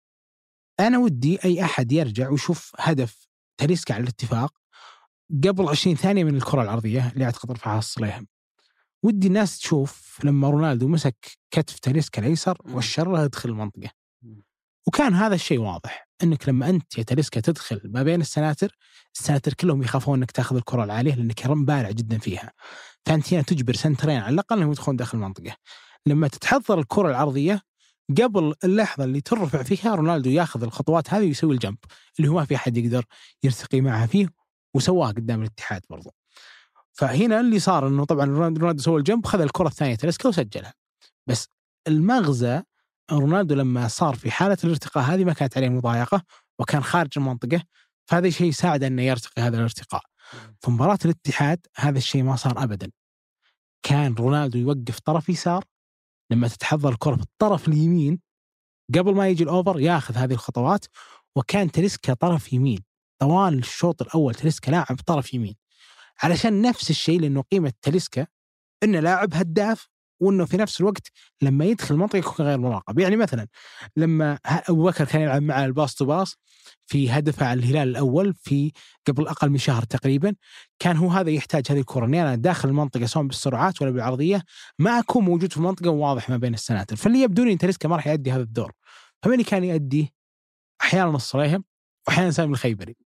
أنا ودي أي أحد يرجع ويشوف هدف تاليسكا على الاتفاق قبل عشرين ثانية من الكرة العرضية اللي اعتقد رفعها الصليهم. ودي الناس تشوف لما رونالدو مسك كتف تاليسكا الأيسر والشر له يدخل المنطقة، وكان هذا الشيء واضح أنك لما أنت يا تاليسكا تدخل ما بين السناتر، السناتر كلهم يخافون أنك تأخذ الكرة العالية لأنك بارع جدا فيها، فأنت هنا تجبر سنترين على الأقل أنهم يدخلون داخل المنطقة. لما تتحضر الكرة العرضية قبل اللحظة اللي ترفع فيها، رونالدو ياخذ الخطوات هذه ويسوي الجمب اللي هو ما في أحد يقدر يرتقي معها فيه، وسواه قدام الاتحاد برضو. فهنا اللي صار أنه طبعا رونالدو سوى الجمب، خذ الكرة الثانية تاليسكا وسجلها. بس المغزى رونالدو لما صار في حالة الارتقاء هذه ما كانت عليه مضايقة وكان خارج المنطقة، فهذا الشيء ساعد أنه يرتقي هذا الارتقاء. في مباراة الاتحاد هذا الشيء ما صار أبدا، كان رونالدو يوقف طرف يسار لما تتحضر الكرة في الطرف اليمين قبل ما يجي الأوفر ياخذ هذه الخطوات، وكان تاليسكا طرف يمين طوال الشوط الأول. تاليسكا لاعب طرف يمين علشان نفس الشيء، لأنه قيمة تاليسكا إنه لاعب هداف، وإنه في نفس الوقت لما يدخل المنطقة يكون غير مراقب. يعني مثلا لما أبو بكر كان يلعب مع الباص تو باص في هدفه على الهلال الأول في قبل أقل من شهر تقريبا، كان هو هذا يحتاج هذه الكرة، أني أنا داخل المنطقة سواء بالسرعات ولا بالعرضية ما أكون موجود في المنطقة وواضح ما بين السناتر، فاللي يبدوني أن تاليسكا ما راح يؤدي هذا الدور. فمن كان يؤدي أحيانا الصليهم وأحيانا سامي الخيبري.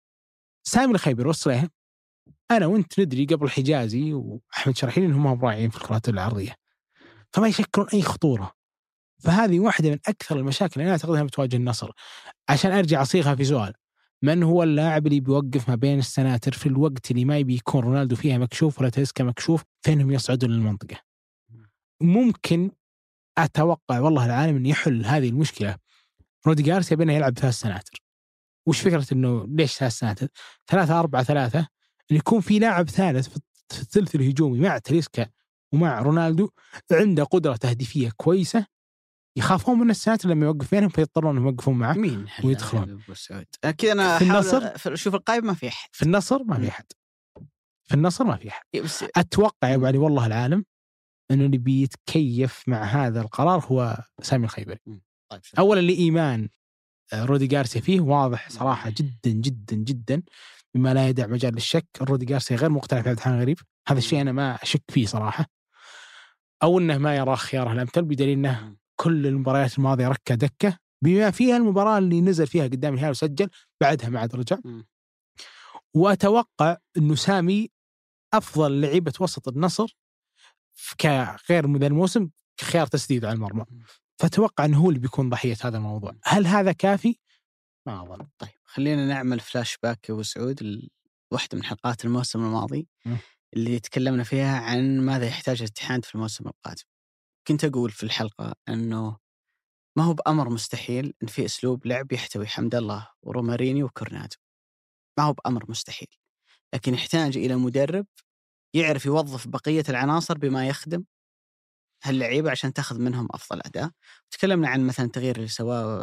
سامي الخيبري والصليهم أنا وأنت ندري قبل حجازي وأحمد شرحيل إنهم هم راعيين في الكرات العرضية، فما يشكلون أي خطورة. فهذه واحدة من أكثر المشاكل اللي أنا أعتقدها بتواجه النصر. عشان أرجع أصيغها في سؤال، من هو اللاعب اللي بيوقف ما بين السناتر في الوقت اللي ما يبي يكون رونالدو فيها مكشوف ولا تاليسكا مكشوف فينهم يصعدون للمنطقة؟ ممكن أتوقع والله العالم أن يحل هذه المشكلة رودي غارسيا بأنه يلعب ثلاث سناتر. وش فكرة أنه ليش ثلاث سناتر؟ ثلاثة أربعة ثلاثة، اللي يكون في لاعب ثالث في الثلث الهجومي مع تاليسكا ومع رونالدو عنده قدرة تهديفية كويسة، يخافون من السناتر لما يوقف بينهم فيضطرون انهم يوقفون معه مين ويدخلون. اكيد انا في النصر شوف القائمة ما في احد. في النصر ما في احد. في النصر ما في احد. بس اتوقع يا ابو علي والله العالم انه اللي بيتكيف مع هذا القرار هو سامي الخيبري. طيب اولا لايمان رودي غارسيا فيه واضح صراحة جدا جدا جدا بما لا يدع مجال للشك. رودي غارسيا غير مقتنع في عبد الحميد غريب، هذا الشيء انا ما اشك فيه صراحة، او انه ما يرى خياره الامثل، بدليل انه كل المباريات الماضية ركة دكة بما فيها المباراة اللي نزل فيها قدام الهلال وسجل، بعدها ما عاد رجع. وأتوقع أنه سامي أفضل لعيبة وسط النصر كغير من الموسم كخيار تسديد على المرمى، فأتوقع أنه هو اللي بيكون ضحية هذا الموضوع. هل هذا كافي؟ ما أظن. طيب خلينا نعمل فلاش باك أبو سعود، واحدة من حلقات الموسم الماضي م. اللي تكلمنا فيها عن ماذا يحتاج الاتحاد في الموسم القادم. كنت أقول في الحلقة أنه ما هو بأمر مستحيل أن في أسلوب لعب يحتوي حمد الله وروماريني وكورنادو، ما هو بأمر مستحيل، لكن يحتاج إلى مدرب يعرف يوظف بقية العناصر بما يخدم هاللعيبة عشان تأخذ منهم أفضل أداء. تكلمنا عن مثلا تغيير اللي سواه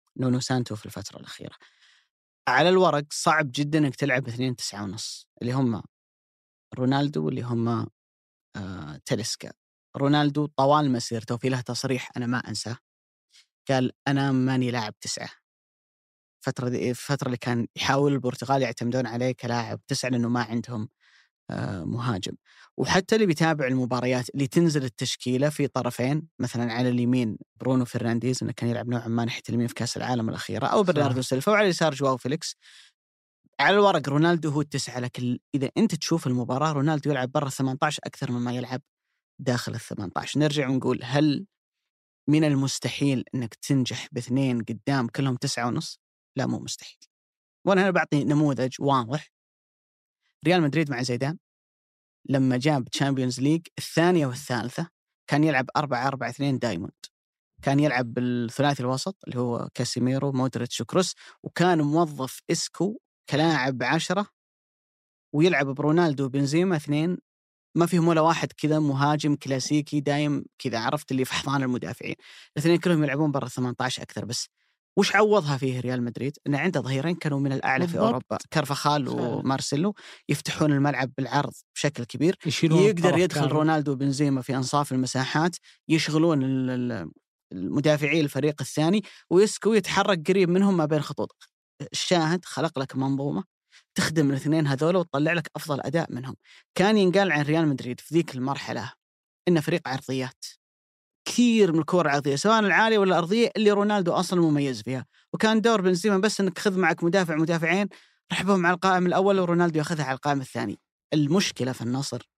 نونو سانتو في الفترة الأخيرة. على الورق صعب جدا إنك تلعب اثنين تسعة ونص اللي هم رونالدو واللي هم آه تاليسكا. رونالدو طوال مسيرته في له تصريح أنا ما أنساه، قال أنا ماني لاعب تسعة. فترة دي الفترة اللي كان يحاول البرتغال يعتمدون عليه كلاعب تسعة لأنه ما عندهم آه مهاجم. وحتى اللي بيتابع المباريات اللي تنزل التشكيلة في طرفين، مثلا على اليمين برونو فرنانديز إنه كان يلعب نوعا ما ناحية اليمين في كأس العالم الأخيرة، أو برناردو سيلفا، وعلى اليسار جواو فيليكس. على الورق رونالدو هو التسعة، لكن إذا أنت تشوف المباراة رونالدو يلعب برا الثمانية عشر أكثر مما يلعب داخل الثمانية عشر. نرجع ونقول هل من المستحيل أنك تنجح باثنين قدام كلهم تسعة ونص؟ لا، مو مستحيل. وأنا هنا بعطي نموذج واضح. ريال مدريد مع زيدان لما جاب تشامبيونز ليج الثانية والثالثة كان يلعب أربعة أربعة اثنين دايموند، كان يلعب بالثلاثي الوسط اللي هو كاسيميرو مودريتش وكروس، وكان موظف إسكو كلاعب عشرة، ويلعب برونالدو وبنزيما اثنين، ما فيهم ولا واحد كذا مهاجم كلاسيكي دايم كذا، عرفت اللي في حضان المدافعين. الاثنين كلهم يلعبون برا ثمانية عشر أكثر. بس وش عوضها فيه ريال مدريد؟ أنه عنده ظهيرين كانوا من الأعلى في أوروبا، كارفاخال ومارسيلو، يفتحون الملعب بالعرض بشكل كبير، يقدر يدخل كامل. رونالدو وبنزيما في أنصاف المساحات، يشغلون المدافعي الفريق الثاني، ويسكو يتحرك قريب منهم ما بين خطوط. الشاهد خلق لك منظومة تخدم الاثنين هذول وتطلع لك أفضل أداء منهم. كان ينقال عن ريال مدريد في ذيك المرحلة إنه فريق عرضيات، كثير من الكرة العرضية سواء العالية ولا الأرضية اللي رونالدو أصلا مميز فيها. وكان دور بنزيما بس إنك خذ معك مدافع مدافعين رحبهم على القائم الأول ورونالدو يأخذها على القائم الثاني. المشكلة في النصر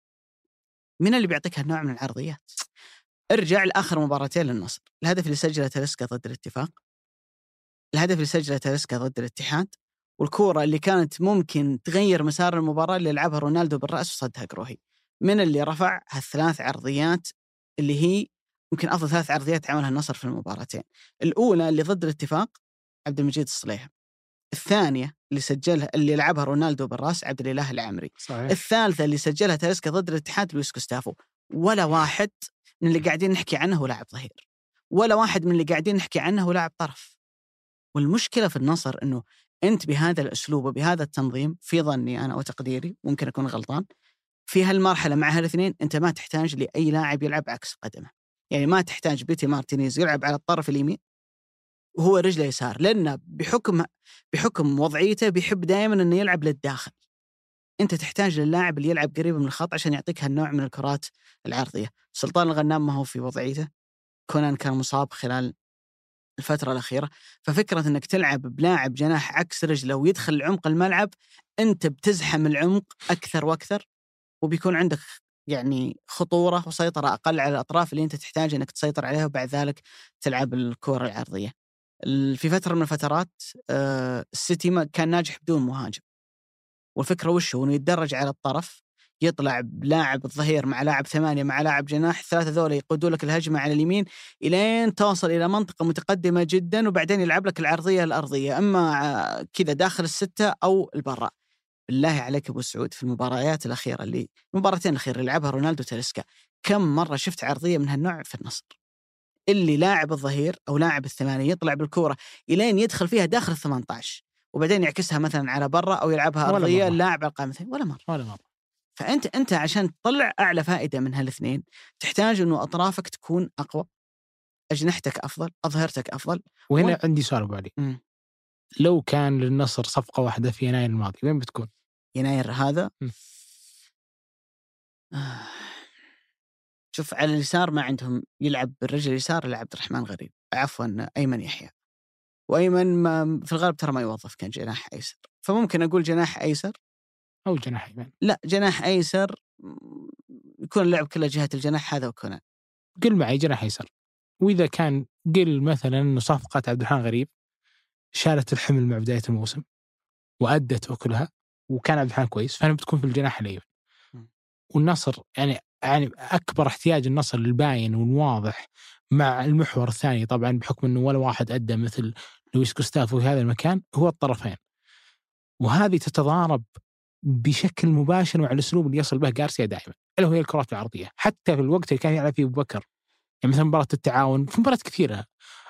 من اللي بيعطيك هالنوع من العرضيات. ارجع لآخر مباراتين للنصر، الهدف اللي سجله تاليسكا ضد الاتفاق، الهدف اللي سجله تاليسكا ضد الاتحاد، والكورة اللي كانت ممكن تغير مسار المباراة اللي لعبها رونالدو بالرأس وصدها قروهي. من اللي رفع هالثلاث عرضيات اللي هي يمكن أفضل ثلاث عرضيات عملها النصر في المباراتين؟ الأولى اللي ضد الاتفاق عبد المجيد الصليح، الثانية اللي سجلها اللي لعبها رونالدو بالرأس عبد الإله العامري، صحيح. الثالثة اللي سجلها تاليسكا ضد الاتحاد لويس كوستافو. ولا واحد من اللي قاعدين نحكي عنه هو لاعب ظهير، ولا واحد من اللي قاعدين نحكي عنه هو لاعب طرف. والمشكلة في النصر إنه أنت بهذا الأسلوب وبهذا التنظيم، في ظني أنا وتقديري ممكن أكون غلطان، في هالمرحلة مع هالاثنين أنت ما تحتاج لأي لاعب يلعب عكس قدمه. يعني ما تحتاج بيتي مارتينيز يلعب على الطرف اليمين وهو رجله يسار، لأنه بحكم بحكم وضعيته بيحب دائما أنه يلعب للداخل. أنت تحتاج للاعب اللي يلعب قريب من الخط عشان يعطيك هالنوع من الكرات العرضية. سلطان الغنام ما هو في وضعيته، كونان كان مصاب خلال الفترة الأخيرة، ففكرة أنك تلعب بلاعب جناح عكس رجله ويدخل عمق الملعب، أنت بتزحم العمق أكثر وأكثر، وبيكون عندك يعني خطورة وسيطرة أقل على الأطراف اللي أنت تحتاج أنك تسيطر عليها، وبعد ذلك تلعب الكرة العرضية. في فترة من الفترات السيتي كان ناجح بدون مهاجم، والفكرة وش هو؟ أنه يتدرج على الطرف، يطلع بلاعب الظهير مع لاعب ثمانية مع لاعب جناح، الثلاثة ذولا يقودوا لك الهجمة على اليمين إلين توصل إلى منطقة متقدمة جدا، وبعدين يلعب لك العرضية الأرضية، أما كذا داخل الستة أو البراء. بالله عليك أبو سعود، في المباريات الأخيرة اللي المباراتين الأخيرة اللي لعبها رونالدو تاليسكا، كم مرة شفت عرضية من هالنوع في النصر؟ اللي لاعب الظهير أو لاعب الثمانية يطلع بالكورة إلين يدخل فيها داخل الثمانية عشر، وبعدين يعكسها مثلا على برا أو يلعبها أرضية اللاعب على القائمتين، ولا مرة ولا مرة. فأنت أنت عشان تطلع أعلى فائدة من هالاثنين تحتاج إنه أطرافك تكون أقوى، أجنحتك أفضل، أظهرتك أفضل. وهنا و... عندي سؤال أبو علي، لو كان للنصر صفقة واحدة في يناير الماضي وين بتكون؟ يناير هذا آه. شوف، على اليسار ما عندهم يلعب بالرجل اليسار إلا عبد الرحمن غريب، عفوا أيمن يحيى، وأيمن ما في الغالب ترى ما يوظف، كان جناح أيسر، فممكن أقول جناح أيسر أو جناح يمين. لا، جناح أيسر يكون اللعب كله جهة الجناح هذا، وكونان قل معي جناح أيسر. وإذا كان قل مثلا إنه صفقة عبد الرحمن غريب شالت الحمل مع بداية الموسم وأدت أكلها وكان عبد الرحمن كويس، فأنا بتكون في الجناح الأيمن. والنصر يعني يعني أكبر احتياج النصر الباين والواضح مع المحور الثاني طبعا، بحكم أنه ولا واحد أدى مثل لويس كوستافو في هذا المكان، هو الطرفين، وهذه تتضارب بشكل مباشر مع الأسلوب اللي يصل به غارسيا دائما، اللي هي الكرات العرضية. حتى في الوقت اللي كان يلعب فيه أبو بكر، يعني مثلا مباراة التعاون، في مباريات كثيرة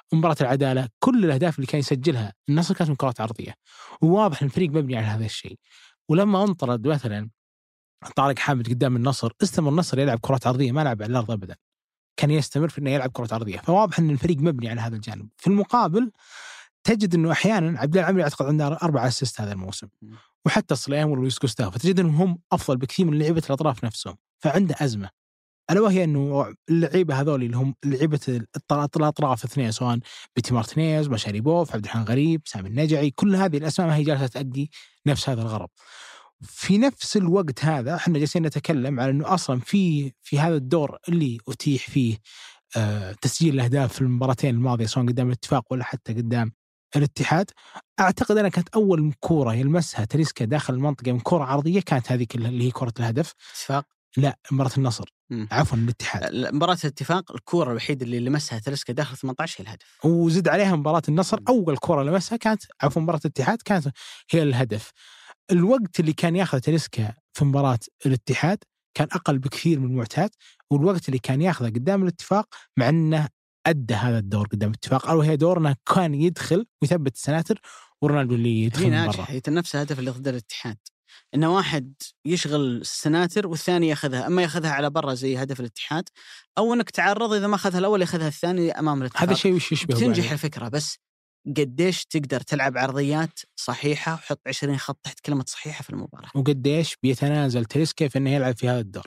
مباراة العدالة، كل الأهداف اللي كان يسجلها النصر كانت من كرات عرضية، وواضح أن الفريق مبني على هذا الشيء. ولما انطرد مثلا طارق حامد قدام النصر، استمر النصر يلعب كرات عرضية، ما لعب على الأرض أبدا، كان يستمر في أنه يلعب كرات عرضية. فواضح أن الفريق مبني على هذا الجانب. في المقابل تجد أنه أحيانا عبد الله العمري أعتقد عنده أربعة أسيست هذا الموسم، وحتى صليم ولويس جوستافو، فتجد أنهم هم أفضل بكثير من لعيبة الأطراف نفسهم. فعنده أزمة، ألا وهي أنه اللعيبة هذول اللي هم لعيبة الأطراف اثنين، سواء بيتي مارتينيز، مشاريبوف، عبد الرحمن غريب، سامي النجعي، كل هذه الأسماء ما هي جالسة تؤدي نفس هذا الغرض. في نفس الوقت هذا احنا جالسين نتكلم على أنه أصلا في في هذا الدور اللي أتيح فيه آه تسجيل الأهداف في المباراتين الماضية، سواء قدام الاتفاق ولا حتى قدام الاتحاد. أعتقد أنا كانت أول كورة يلمسها تاليسكا داخل المنطقة من كرة عرضية كانت هذه اللي هي كرة الهدف. اتفاق؟ لا، مباراة النصر، عفوا الاتحاد. مباراة الاتفاق الكورة الوحيدة اللي لمسها تاليسكا داخل ثمانية عشر هي الهدف، وزد عليها مباراة النصر أول كورة لمسها كانت عفوا مباراة الاتحاد كانت هي الهدف. الوقت اللي كان ياخذ تاليسكا في مباراة الاتحاد كان أقل بكثير من المعتاد، والوقت اللي كان ياخذه قدام الاتفاق مع أنه أدى هذا الدور قدام الاتفاق، أو هي دورنا كان يدخل ويثبت السناتر ورونالدو اللي يدخل من برا. هي نفس الهدف اللي ضد الاتحاد، إنه واحد يشغل السناتر والثاني ياخذها، أما ياخذها على برا زي هدف الاتحاد، أو إنك تعرض إذا ما أخذها الأول ياخذها الثاني أمام الاتفاق. هذا شيء وش يشبه تنجح الفكرة، بس قديش تقدر تلعب عرضيات صحيحة وحط عشرين خط تحت كلمة صحيحة في المباراة، وقديش بيتنازل تاليسكا في إنه يلعب في هذا الدور.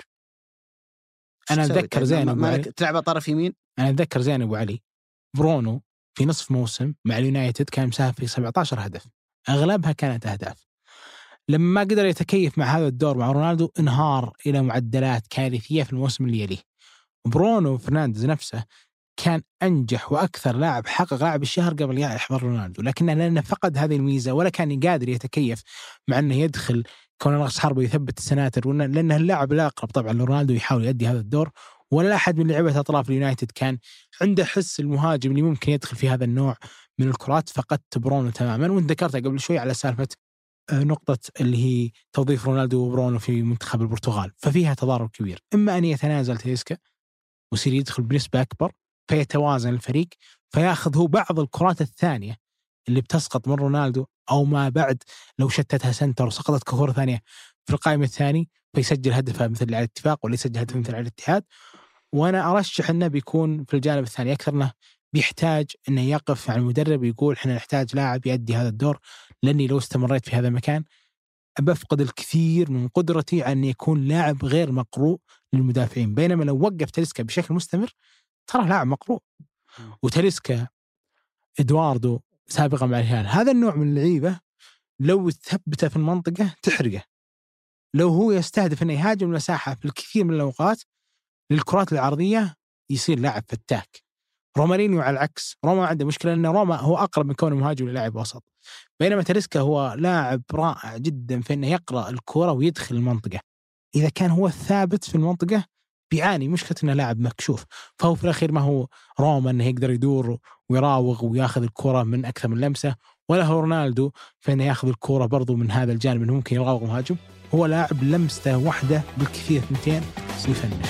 أنا أتذكر زين أبو علي تلعب طرف يمين. أنا أتذكر زين أبو علي برونو في نصف موسم مع اليونايتد كان مساهم في سبعة عشر هدف، أغلبها كانت أهداف. لما ما قدر يتكيف مع هذا الدور مع رونالدو انهار إلى معدلات كارثية في الموسم اللي يليه. برونو فرنانديز نفسه كان أنجح وأكثر لاعب حقق لاعب الشهر قبل يحضر رونالدو، لكنه لأنه فقد هذه الميزة ولا كان قادر يتكيف مع أنه يدخل كون رأس حربه يثبت السناتر، لأنه اللاعب لا أقرب طبعا لرونالدو يحاول يؤدي هذا الدور. ولا أحد من لعيبة أطراف اليونايتد كان عنده حس المهاجم اللي ممكن يدخل في هذا النوع من الكرات. فقدت برونو تماما. وانت ذكرتها قبل شوي على سالفة نقطة اللي هي توظيف رونالدو وبرونو في منتخب البرتغال، ففيها تضارب كبير. إما أن يتنازل تاليسكا ويصير يدخل بنسبة أكبر فيتوازن الفريق، فياخذ هو بعض الكرات الثانية اللي بتسقط من رونالدو، أو ما بعد لو شتتها سنتر وسقطت كرة ثانية في القائمة الثاني فيسجل هدفها مثل على الاتفاق ولا يسجل هدف مثل على الاتحاد. وأنا أرشح أنه بيكون في الجانب الثاني أكثر، أنه بيحتاج أنه يقف على المدرب ويقول إحنا نحتاج لاعب يؤدي هذا الدور، لأني لو استمريت في هذا المكان بفقد الكثير من قدرتي على أن يكون لاعب غير مقروء للمدافعين. بينما لو وقف تاليسكا بشكل مستمر ترى لاعب مقروء. وتاليسكا إدواردو سابقا مع الهلال هذا النوع من اللعيبة لو ثبته في المنطقة تحرقه. لو هو يستهدف أنه يهاجم المساحة في الكثير من الأوقات للكرات العرضية يصير لاعب فتاك. رومارينيو على العكس، روما عنده مشكلة أن روما هو أقرب من كونه مهاجم للاعب وسط، بينما تاليسكا هو لاعب رائع جدا في أنه يقرأ الكرة ويدخل المنطقة. إذا كان هو ثابت في المنطقة بيعاني مشكلة أنه لاعب مكشوف، فهو في الأخير ما هو روما أنه يقدر يدور ويراوغ ويأخذ الكرة من أكثر من لمسة، ولا هو رونالدو فإنه يأخذ الكرة برضو من هذا الجانب أنه ممكن يراوغ مهاجم. هو لاعب لمسته واحدة بالكثير اثنتين ويفنش.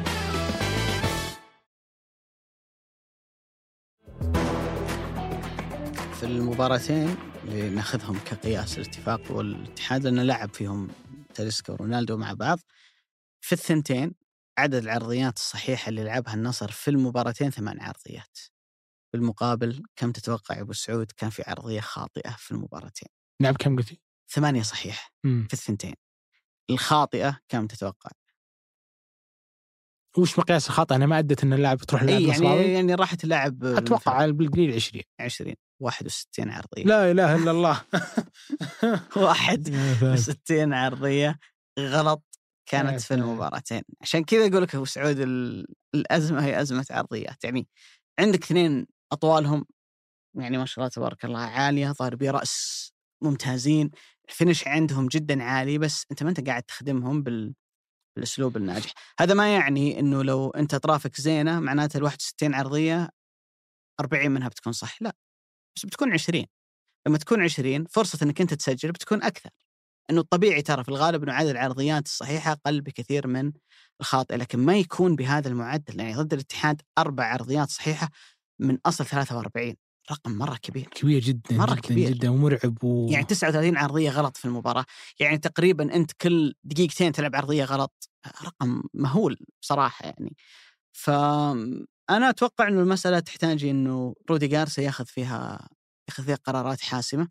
في المباراتين اللي ناخذهم كقياس الاتفاق والاتحاد لأنه لعب فيهم تاليسكا ورونالدو مع بعض، في الثنتين عدد العرضيات الصحيحة اللي لعبها النصر في المباراتين ثمان عرضيات. بالمقابل كم تتوقع أبو سعود كان في عرضية خاطئة في المباراتين؟ لعب كم قلتي؟ ثمانية صحيح مم. في الثنتين. الخاطئة كم تتوقع؟ وش مقياس الخطأ؟ أنا ما أدت أن اللاعب تروح اللاعب أي يعني يعني راحت اللاعب أتوقع بالقليل عشرين عشرين واحد وستين عرضية. لا إله إلا الله. واحد وستين عرضية غلط كانت في المباراتين. عشان كذا أقول لك أبو سعود الأزمة هي أزمة عرضيات. يعني عندك اثنين أطوالهم يعني ما شاء الله تبارك الله عالية، ضاربي رأس ممتازين، الفينش عندهم جدا عالي، بس أنت ما أنت قاعد تخدمهم بال بالأسلوب الناجح. هذا ما يعني إنه لو أنت أطرافك زينة معناته الواحد وستين عرضية أربعين منها بتكون صح، لا، بس بتكون عشرين. لما تكون عشرين فرصة أنك أنت تسجل بتكون أكثر، إنه الطبيعي ترى في الغالب إنه عدد العرضيات الصحيحة أقل بكثير من الخاطئة، لكن ما يكون بهذا المعدل. يعني ضد الاتحاد أربع عرضيات صحيحة من أصل ثلاثة وأربعين، رقم مرة كبير كبير جدا مرة جدا كبير. جدا ومرعب و... يعني تسعة وثلاثين عرضية غلط في المباراة، يعني تقريبا أنت كل دقيقتين تلعب عرضية غلط، رقم مهول بصراحة يعني. فأنا أتوقع أنه المسألة تحتاج أنه رودي غارسيا ياخذ فيها ياخذ فيها قرارات حاسمة،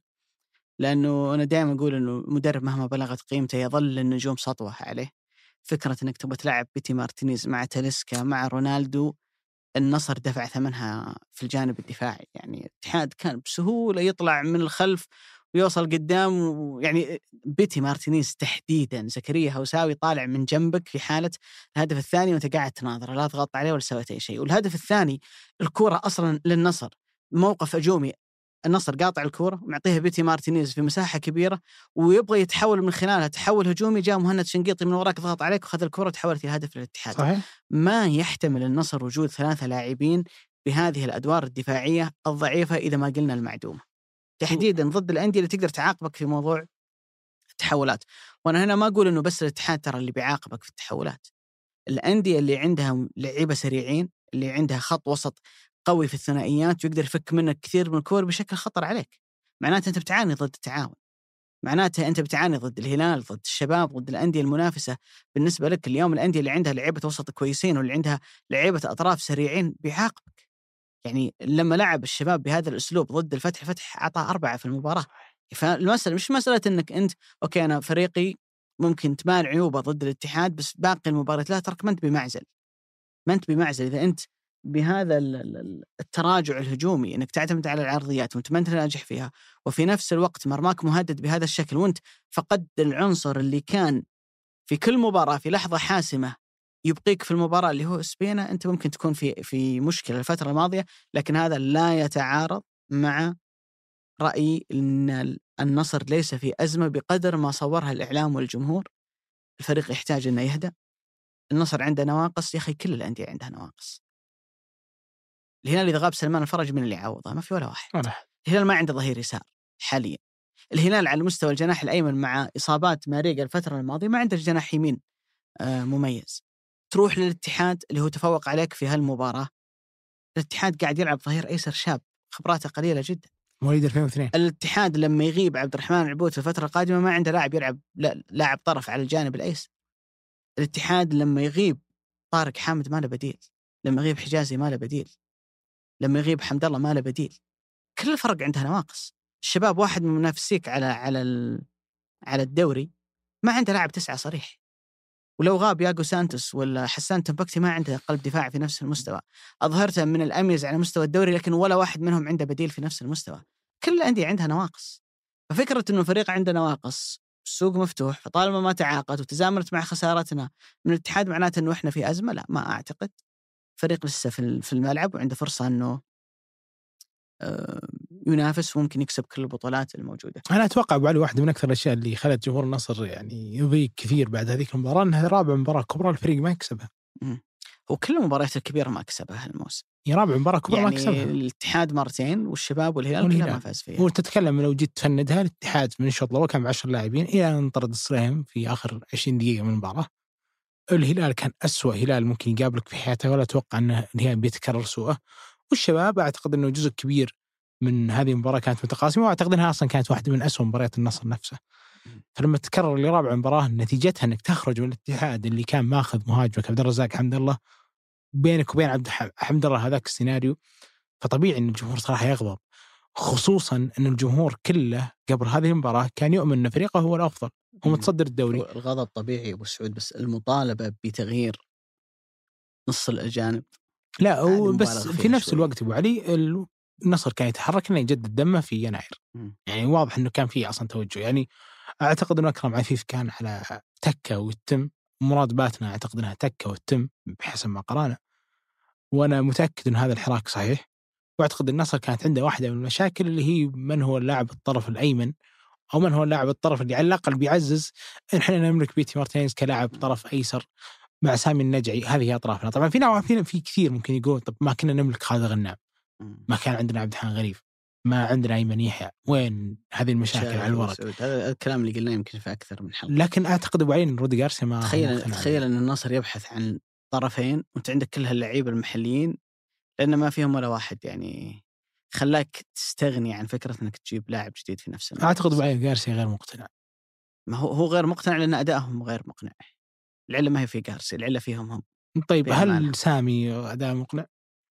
لأنه أنا دائما أقول أنه مدرب مهما بلغت قيمته يظل النجوم سطوة عليه. فكرة أنك تبغى تلعب بيتي مارتينيز مع تاليسكا مع رونالدو، النصر دفع ثمنها في الجانب الدفاعي. يعني الاتحاد كان بسهولة يطلع من الخلف ويوصل قدام، ويعني بيتي مارتينيز تحديدا زكريا هوساوي طالع من جنبك في حالة الهدف الثاني وانت قاعد تناظر، لا تغطى عليه ولا سويت أي شيء. والهدف الثاني الكرة أصلا للنصر، موقف هجومي، النصر قاطع الكرة ومعطيها بيتي مارتينيز في مساحة كبيرة ويبغى يتحول من خلالها تحول هجومي، جاء مهند شنقيطي من وراك ضغط عليك وخذ الكرة وتحولت إلى هدف للاتحاد. صحيح. ما يحتمل النصر وجود ثلاثة لاعبين بهذه الأدوار الدفاعية الضعيفة إذا ما قلنا المعدومة، تحديدا ضد الأندية اللي تقدر تعاقبك في موضوع التحولات. وأنا هنا ما أقول إنه بس الاتحاد ترى اللي بيعاقبك في التحولات، الأندية اللي عندها لعيبة سريعين، اللي عندها خط وسط قوي في الثنائيات ويقدر يفك منك كثير من الكور بشكل خطر عليك، معناته أنت بتعاني ضد التعاون، معناته أنت بتعاني ضد الهلال، ضد الشباب، ضد الأندية المنافسة. بالنسبة لك اليوم الأندية اللي عندها لعيبة وسط كويسين واللي عندها لعيبة أطراف سريعين بيعاقبك. يعني لما لعب الشباب بهذا الأسلوب ضد الفتح، فتح أعطى أربعة في المباراة. فالمسألة مش مسألة أنك أنت أوكي أنا فريقي ممكن تبان عيوبة ضد الاتحاد بس باقي المباراة لا، ترك ما أنت بمعزل، ما أنت بمعزل إذا أنت بهذا التراجع الهجومي أنك تعتمد على العرضيات وأنت ما أنت ناجح فيها، وفي نفس الوقت مرماك مهدد بهذا الشكل، وأنت فقدت العنصر اللي كان في كل مباراة في لحظة حاسمة يبقيك في المباراة اللي هو سبينا، أنت ممكن تكون في في مشكلة الفترة الماضية. لكن هذا لا يتعارض مع رأيي أن النصر ليس في أزمة بقدر ما صورها الإعلام والجمهور. الفريق يحتاج أنه يهدأ. النصر عنده نواقص يا أخي، كل الأندية عندها نواقص. الهلال إذا غاب سلمان الفرج من اللي يعوضه؟ ما في ولا واحد. الهلال ما عنده ظهير يسار حاليا. الهلال على مستوى الجناح الأيمن مع إصابات ماريجا الفترة الماضية ما عنده جناح يمين آه مميز. تروح للاتحاد اللي هو تفوق عليك في هالمباراة، الاتحاد قاعد يلعب ظهير أيسر شاب خبراته قليلة جدا، مواليد ألفين واثنين. الاتحاد لما يغيب عبد الرحمن العبود في الفترة القادمة ما عنده لاعب يلعب لاعب طرف على الجانب الأيسر. الاتحاد لما يغيب طارق حامد ما له بديل، لما يغيب حجازي ما له بديل، لما يغيب حمد الله ما له بديل. كل الفرق عندها نواقص. الشباب واحد من منافسيك على على على الدوري ما عنده لاعب تسعة صريح، ولو غاب ياغو سانتوس ولا حسان تنبكتي ما عنده قلب دفاع في نفس المستوى. أظهرته من الأميز على مستوى الدوري لكن ولا واحد منهم عنده بديل في نفس المستوى. كل الأندية عندها نواقص. ففكرة إنه فريق عنده نواقص، السوق مفتوح، فطالما ما تعاقد وتزامنت مع خسارتنا من الاتحاد معناته إنه إحنا في أزمة، لا ما أعتقد. فريق لسه في في الملعب وعنده فرصة إنه ينافس وممكن يكسب كل البطولات الموجودة. أنا أتوقع أبو علي واحدة من أكثر الأشياء اللي خلت جمهور النصر يعني يضيق كثير بعد هذيك المباراة أنها رابع مباراة كبرى الفريق ما يكسبها. وكل المباريات الكبيرة ما كسبها الموسم. هي رابع مباراة كبرى يعني ما كسبها. الاتحاد مرتين والشباب والهلال كلها ما فاز فيها. وتتكلم لو جيت تفندها، الاتحاد من الشوط الأول كان بعشر لاعبين إلى أن انطرد الصريم في آخر عشرين دقيقة من المباراة. الهلال كان أسوأ هلال ممكن يقابلك في حياته، ولا أتوقع أنه الهلال بيتكرر سوءه. والشباب أعتقد أنه جزء كبير من هذه المباراة كانت متقاسمة، وأعتقد أنها أصلا كانت واحدة من أسوأ مباريات النصر نفسه. فلما تكرر لرابع مباراة نتيجتها أنك تخرج من الاتحاد اللي كان ماخذ مهاجمك عبد الرزاق حمد الله بينك وبين عبد حمد الله هذاك السيناريو، فطبيعي أن الجمهور صراحة يغضب، خصوصا أن الجمهور كله قبل هذه المباراة كان يؤمن أن فريقه هو الأفضل، هو متصدر الدوري. الغضب طبيعي أبو سعود، بس المطالبة بتغيير نص الأجانب لا بس في نفس شوي. الوقت أبو علي النصر كان يتحرك إنه يجدد دمه في يناير، م. يعني واضح إنه كان فيه أصلا توجه. يعني أعتقد إنه أكرم عفيف كان على تكة وتم، مراد باتنا أعتقد إنها تكة وتم بحسب ما قرأنا، وأنا متأكد إن هذا الحراك صحيح. وأعتقد النصر كانت عنده واحدة من المشاكل اللي هي من هو اللاعب الطرف الأيمن، أو من هو اللاعب الطرف اللي على الأقل بيعزز إن إحنا نملك بيتي مارتينيز كلاعب طرف أيسر مع سامي النجعي. هذه أطرافنا. طبعا في نوع في في كثير ممكن يقول طب ما كنا نملك خالد غنام، ما كان عندنا عبد الحان غريب، ما عندنا أيمن يحيى، وين هذه المشاكل على الورق؟ هذا الكلام اللي قلناه يمكن في أكثر من حلقة. لكن أعتقد أبو علي رودي غارسيا ما تخيل تخيل أن النصر يبحث عن طرفين وأنت عندك كل هاللعيبة المحليين لأن ما فيهم ولا واحد يعني خلاك تستغني عن فكرة أنك تجيب لاعب جديد في نفس المركز. أعتقد بعين جارسيا غير مقتنع. ما هو هو غير مقتنع لأن أدائهم غير مقنع. العلة ما هي في جارسيا، العلة فيهم هم. طيب بأمانة. هل سامي أداء مقنع؟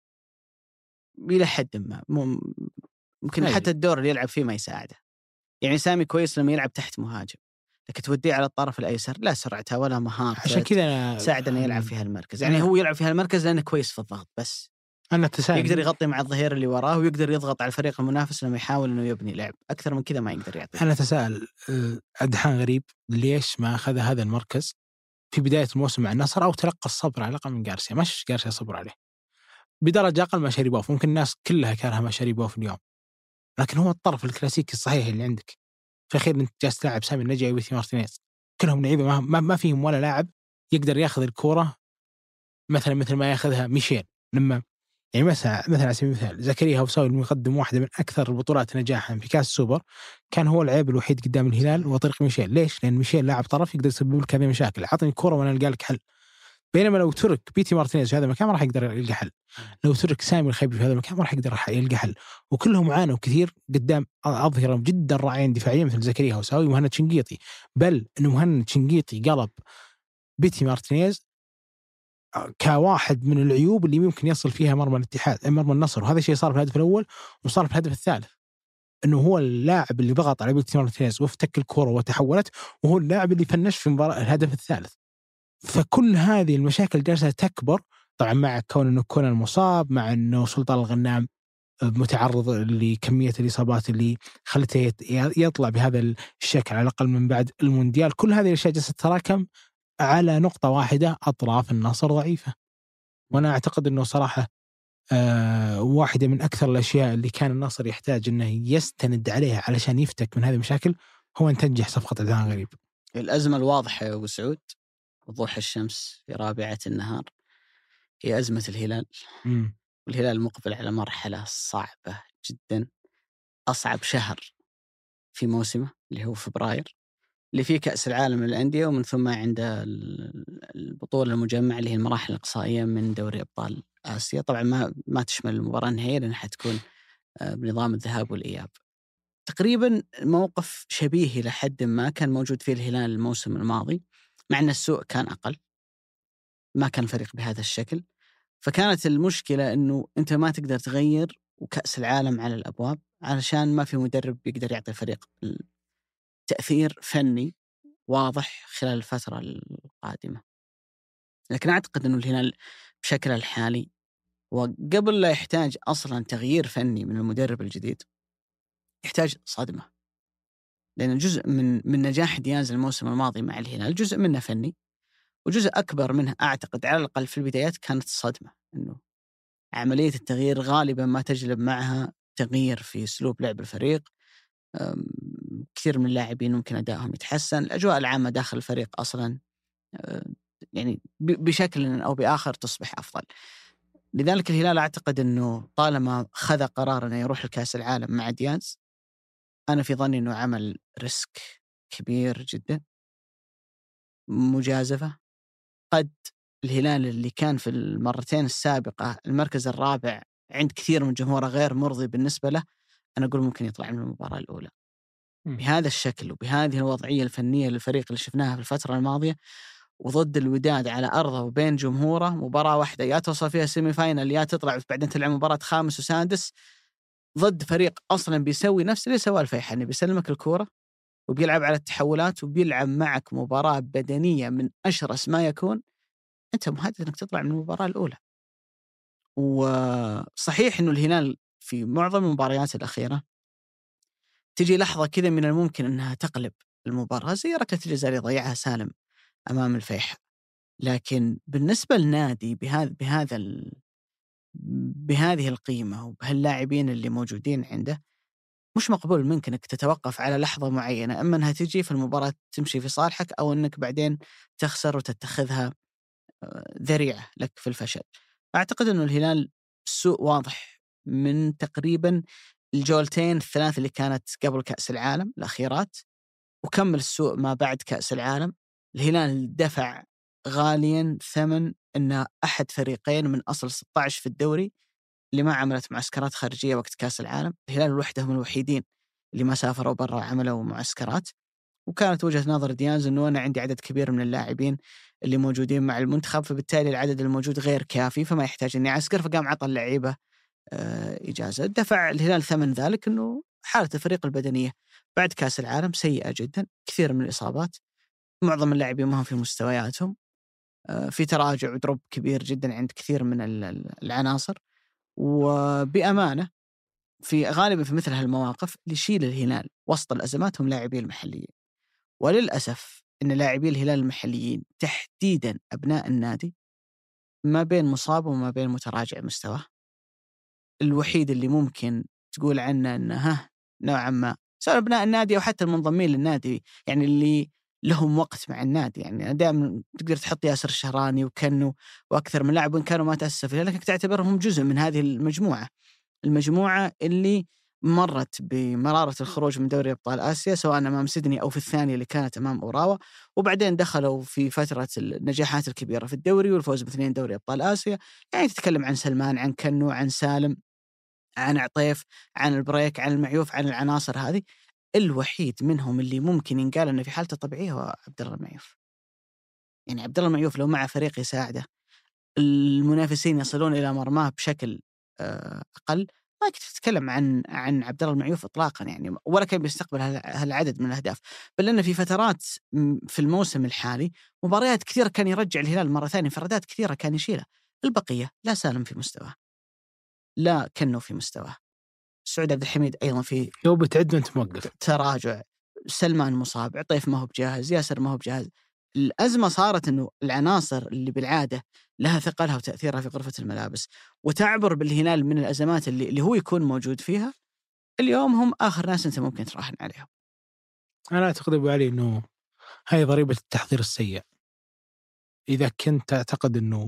إلى حد ما ممكن حتى الدور اللي يلعب فيه ما يساعده. يعني سامي كويس لما يلعب تحت مهاجم، لكن توديه على الطرف الأيسر لا سرعته ولا مهارته عشان كذا ساعد أنه يلعب في هالمركز. يعني هو يلعب في هالمركز لأنه كويس في الضغط بس. أنا تساءل يقدر يغطي مع الظهير اللي وراه ويقدر يضغط على الفريق المنافس لما يحاول إنه يبني لعب. أكثر من كذا ما يقدر يعطي. أنا تساءل أدحان غريب ليش ما أخذ هذا المركز في بداية الموسم مع النصر، أو تلقى الصبر على الأقل من جارسيا. مش جارسيا صبر عليه بدرجة أقل ما شاريبوف. ممكن الناس كلها كارها ما شاريبوف اليوم، لكن هو الطرف الكلاسيكي الصحيح اللي عندك. في الأخير أنت جالس تلاعب سامي النجعي وبيتي مارتينيز، كلهم لعيبة ما, ما, ما فيهم ولا لاعب يقدر ياخذ الكرة مثلا مثل ما ياخذها ميشيل. لما يعني مثلا مثلا على سبيل المثال زكريا هوساوي المقدم واحدة من أكثر البطولات نجاحا في كأس السوبر، كان هو العيب الوحيد قدام الهلال وطريق ميشيل. ليش؟ لأن ميشيل لاعب طرف يقدر يسبب لك هذه مشاكل، عطني الكرة وأنا ألقى لك حل. بينما لو ترك بيتي مارتينيز في هذا المكان ما راح يقدر يلقى حل، لو ترك سامي الخيبي في هذا المكان ما راح يقدر يلقى حل. وكلهم عانوا كثير قدام أظهرة جدا رائعين دفاعيا مثل زكريا هوساوي ومهند شنقيطي، بل إنه مهند شنقيطي قلب بيتي مارتينيز كواحد من العيوب اللي ممكن يصل فيها مرمى الاتحاد مرمى النصر. وهذا الشيء صار في الهدف الأول وصار في الهدف الثالث، إنه هو اللاعب اللي ضغط على بيتي مارتينيز وافتك الكرة وتحولت، وهو اللاعب اللي فنش في مباراة الهدف الثالث. فكل هذه المشاكل جالسة تكبر طبعا مع كون إنه كون المصاب، مع إنه سلطان الغنام متعرض لكمية الإصابات اللي خلته يطلع بهذا الشكل على الأقل من بعد المونديال. كل هذه الأشياء جالسة تتراكم على نقطة واحدة، أطراف النصر ضعيفة. وأنا أعتقد أنه صراحة أه واحدة من أكثر الأشياء اللي كان النصر يحتاج أنه يستند عليها علشان يفتك من هذه المشاكل هو أن تنجح صفقة أدحان غريب. الأزمة الواضحة يا أبو سعود وضوح الشمس في رابعة النهار هي أزمة الهلال. م. والهلال مقبل على مرحلة صعبة جدا، أصعب شهر في موسمه اللي هو فبراير، اللي فيه كأس العالم للأندية، ومن ثم عند البطولة المجمعة اللي هي المراحل الإقصائية من دوري أبطال آسيا. طبعا ما ما تشمل المباراة النهائية لأنها حتكون بنظام الذهاب والإياب. تقريبا موقف شبيه إلى حد ما كان موجود فيه الهلال الموسم الماضي، مع أن السوء كان أقل، ما كان فريق بهذا الشكل. فكانت المشكلة أنه أنت ما تقدر تغير وكأس العالم على الأبواب علشان ما في مدرب يقدر يعطي الفريق تأثير فني واضح خلال الفترة القادمة. لكن أعتقد أنه الهلال بشكله الحالي وقبل لا يحتاج أصلا تغيير فني من المدرب الجديد يحتاج صدمة، لأن جزء من من نجاح دياز الموسم الماضي مع الهلال جزء منه فني، وجزء أكبر منه أعتقد على الأقل في البدايات كانت الصدمة، أنه عملية التغيير غالبا ما تجلب معها تغيير في أسلوب لعب الفريق. كثير من اللاعبين ممكن أدائهم يتحسن، الأجواء العامة داخل الفريق أصلا يعني بشكل أو بآخر تصبح أفضل. لذلك الهلال أعتقد أنه طالما خذ قرار أنه يروح لكأس العالم مع دياز، أنا في ظني أنه عمل ريسك كبير جدا، مجازفة. قد الهلال اللي كان في المرتين السابقة المركز الرابع عند كثير من جمهوره غير مرضي بالنسبة له، أنا أقول ممكن يطلع من المباراة الأولى بهذا الشكل وبهذه الوضعية الفنية للفريق اللي شفناها في الفترة الماضية، وضد الوداد على أرضه وبين جمهوره، مباراة واحدة يا توصل فيها سيمي فاينل يا تطلع بعدين تلعب مباراة خامس وسادس ضد فريق أصلا بيسوي نفس اللي سواه الفيحاني، بيسلمك الكورة وبيلعب على التحولات وبيلعب معك مباراة بدنية من أشرس ما يكون. أنت مهدد أنك تطلع من المباراة الأولى. وصحيح أنه الهلال في معظم المباريات الأخيرة تجي لحظة كذا من الممكن أنها تقلب المباراة، زي ركلة الجزاء اللي ضيعها سالم أمام الفيحاء، لكن بالنسبة للنادي بهذا بهذا ال... بهذه القيمة وبهاللاعبين اللي موجودين عنده مش مقبول منك أنك تتوقف على لحظة معينة، أما أنها تجي في المباراة تمشي في صالحك أو أنك بعدين تخسر وتتخذها ذريعة لك في الفشل. أعتقد أنه الهلال السوء واضح من تقريبا الجولتين الثلاث اللي كانت قبل كأس العالم الأخيرات، وكمل السوء ما بعد كأس العالم. الهلال دفع غاليا ثمن أن أحد فريقين من أصل ستة عشر في الدوري اللي ما عملت معسكرات خارجية وقت كأس العالم. الهلال الوحدة هم الوحيدين اللي ما سافروا برا عملوا معسكرات. وكانت وجهة نظر ديانز أنه أنا عندي عدد كبير من اللاعبين اللي موجودين مع المنتخب، فبالتالي العدد الموجود غير كافي فما يحتاج أني أعسكر، فقام عطى اللعيبة آه إجازة. دفع الهلال ثمن ذلك أنه حالة الفريق البدنية بعد كأس العالم سيئة جدا، كثير من الإصابات، معظم اللاعبين ما هم في مستوياتهم، آه في تراجع ودروب كبير جدا عند كثير من العناصر. وبأمانة في غالبا في مثل هالمواقف اللي يشيل الهلال وسط الأزمات هم لاعبين المحليين. وللأسف أن لاعبي الهلال المحليين تحديدا أبناء النادي ما بين مصاب وما بين متراجع مستواه. الوحيد اللي ممكن تقول عنه أنه ها نوعا ما سواء أبناء النادي أو حتى المنضمين للنادي، يعني اللي لهم وقت مع النادي، يعني دائما تقدر تحط ياسر الشهراني وكنو وأكثر من لاعب وإن كانوا ما تأسسوا فيها، لكن تعتبرهم جزء من هذه المجموعة المجموعة اللي مرت بمرارة الخروج من دوري أبطال آسيا سواء أمام سيدني أو في الثانية اللي كانت أمام أوراوا، وبعدين دخلوا في فترة النجاحات الكبيرة في الدوري والفوز باثنين دوري أبطال آسيا. يعني تتكلم عن سلمان، عن كنو، عن سالم، عن عطيف، عن البريك، عن المعيوف، عن العناصر هذه. الوحيد منهم اللي ممكن ينقال أنه في حالته طبيعية هو عبد الله المعيوف. يعني عبد الله المعيوف لو مع فريق يساعده المنافسين يصلون إلى مرماه بشكل أقل، ما كنت تتكلم عن عن عبد الله المعيوف إطلاقا، يعني ولا كان بيستقبل هالعدد من الأهداف. بل أن في فترات في الموسم الحالي مباريات كثيرة كان يرجع الهلال مرة ثانية، انفرادات كثيرة كان يشيلها. البقية لا سالم في مستواه، لا كنو في مستواه، سعود عبد الحميد أيضا في لو بتعد أنت موقف تراجع، سلمان مصاب، عطيف ما هو بجاهز، ياسر ما هو بجاهز. الأزمة صارت أنه العناصر اللي بالعادة لها ثقلها وتأثيرها في غرفة الملابس وتعبر بالهلال من الأزمات اللي, اللي هو يكون موجود فيها، اليوم هم آخر ناس أنت ممكن تراهن عليهم. أنا أعتقد أبو علي أنه هاي ضريبة التحضير السيء. إذا كنت تعتقد أنه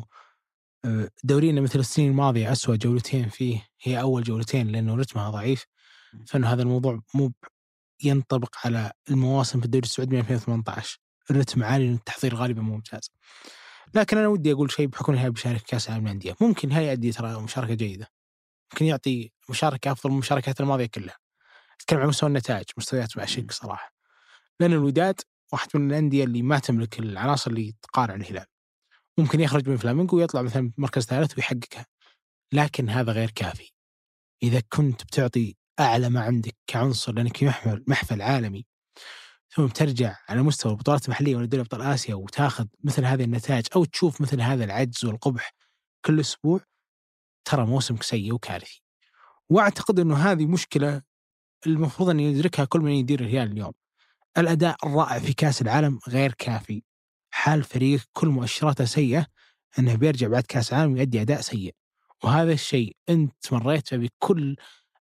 دورينا مثل السنين الماضية أسوأ جولتين فيه هي أول جولتين لأنه رتمها ضعيف، فإنه هذا الموضوع مو ينطبق على المواسم في الدوري السعودي من ألفين وثمانية عشر. الرتم عالي والتحضير غالبا ممتاز. لكن أنا ودي أقول شيء بحكم هاي بشارك كأس العالم للأندية، ممكن هاي يؤدي ترى مشاركة جيدة، ممكن يعطي مشاركة أفضل من المشاركات الماضية كلها. أتكلم عن مستوى النتائج، مستويات بعشق صراحة، لأن الوداد واحد من الأندية اللي ما تملك العناصر اللي تقارع الهلال. ممكن يخرج من فلامينغو ويطلع مثلا مركز ثالث ويحققها، لكن هذا غير كافي. إذا كنت بتعطي أعلى ما عندك كعنصر لأنك محفل محفل عالمي ثم ترجع على مستوى البطولات المحلية ودوري أبطال آسيا وتاخذ مثل هذه النتائج أو تشوف مثل هذا العجز والقبح كل أسبوع، ترى موسمك سيء وكارثي. وأعتقد أنه هذه مشكلة المفروض أن يدركها كل من يدير الهلال اليوم. الأداء الرائع في كأس العالم غير كافي، حال فريق كل مؤشراته سيئة أنه بيرجع بعد كأس العالم ويؤدي أداء سيء. وهذا الشيء أنت مريت بكل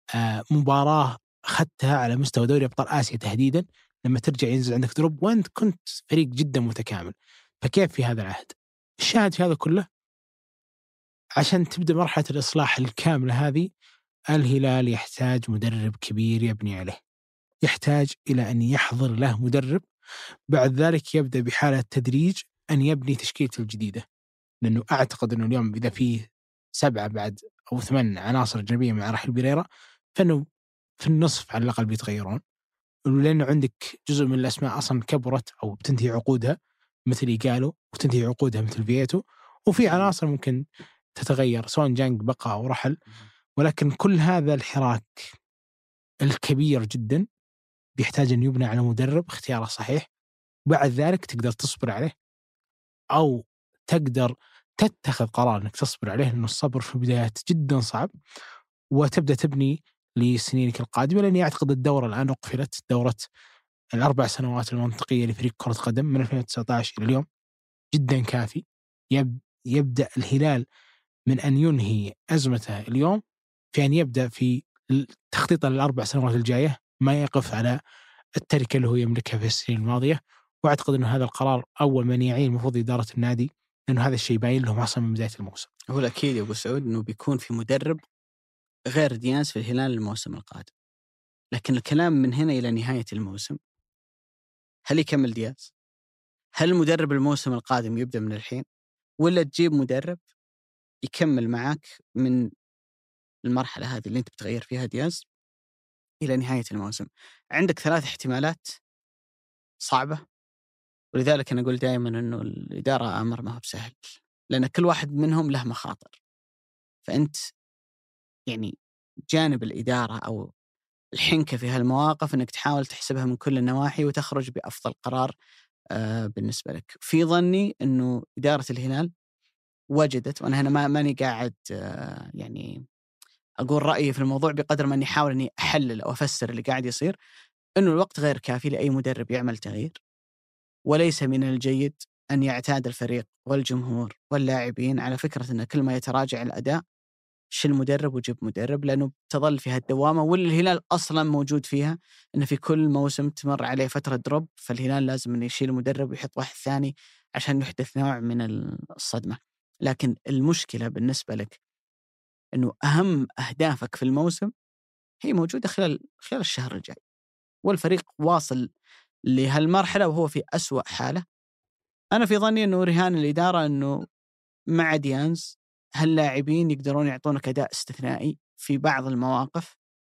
مباراة أخذتها على مستوى دوري أبطال آسيا تحديدا، لما ترجع ينزل عندك دروب وأنت كنت فريق جدا متكامل. فكيف في هذا العهد؟ الشاهد في هذا كله عشان تبدأ مرحلة الإصلاح الكاملة هذه، الهلال يحتاج مدرب كبير يبني عليه، يحتاج إلى أن يحضر له مدرب، بعد ذلك يبدأ بحالة تدريج أن يبني تشكيلته الجديدة. لأنه أعتقد أنه اليوم إذا فيه سبعة بعد أو ثمان عناصر أجنبية مع رحيل بيريرا فإنه في النصف على الأقل بيتغيرون، لأنه عندك جزء من الأسماء أصلا كبرت أو بتنتهي عقودها مثل إيجالو وتنتهي عقودها مثل فييتو، وفي عناصر ممكن تتغير سواء جانج بقى أو رحل. ولكن كل هذا الحراك الكبير جدا بيحتاج أن يبنى على مدرب اختياره صحيح، بعد ذلك تقدر تصبر عليه أو تقدر تتخذ قرار أنك تصبر عليه، لأنه الصبر في البدايات جدا صعب، وتبدأ تبني لسنينك القادمة. لأني أعتقد الدورة الآن وقفلت، دورة الأربع سنوات المنطقية لفريق كرة قدم من ألفين وتسعة عشر إلى اليوم جدا كافي. يب يبدأ الهلال من أن ينهي أزمته اليوم في أن يبدأ في تخطيط الأربع سنوات الجاية، ما يقف على التركة اللي هو يملكها في السنين الماضية. وأعتقد أنه هذا القرار أول من يعين المفروض إدارة النادي، لأنه هذا الشيء باين لهم أصلا من بداية الموسم. هو الأكيد يا أبو سعود أنه بيكون في مدرب غير ديانز في الهلال الموسم القادم، لكن الكلام من هنا إلى نهاية الموسم، هل يكمل دياز؟ هل مدرب الموسم القادم يبدأ من الحين، ولا تجيب مدرب يكمل معك من المرحلة هذه اللي أنت بتغير فيها دياز إلى نهاية الموسم. عندك ثلاث احتمالات صعبة، ولذلك أنا أقول دائما أنه الإدارة أمر ما هو بسهل، لأن كل واحد منهم له مخاطر. فأنت يعني جانب الإدارة أو الحنكة في هالمواقف أنك تحاول تحسبها من كل النواحي وتخرج بأفضل قرار آه بالنسبة لك. في ظني أنه إدارة الهلال وجدت، وأنا هنا ما ماني قاعد آه يعني أقول رأيي في الموضوع بقدر ما أني أحاول أني أحلل أو أفسر اللي قاعد يصير، أنه الوقت غير كافي لأي مدرب يعمل تغيير، وليس من الجيد أن يعتاد الفريق والجمهور واللاعبين على فكرة أن كل ما يتراجع الأداء شيل مدرب وجيب مدرب، لأنه تظل في هالدوامة، والهلال أصلا موجود فيها أنه في كل موسم تمر عليه فترة دروب، فالهلال لازم أن يشيل مدرب ويحط واحد ثاني عشان يحدث نوع من الصدمة. لكن المشكلة بالنسبة لك أنه أهم أهدافك في الموسم هي موجودة خلال خلال الشهر الجاي، والفريق واصل لهالمرحلة وهو في أسوأ حالة. أنا في ظني أنه رهان الإدارة أنه مع ديانز هاللاعبين يقدرون يعطونك أداء استثنائي في بعض المواقف،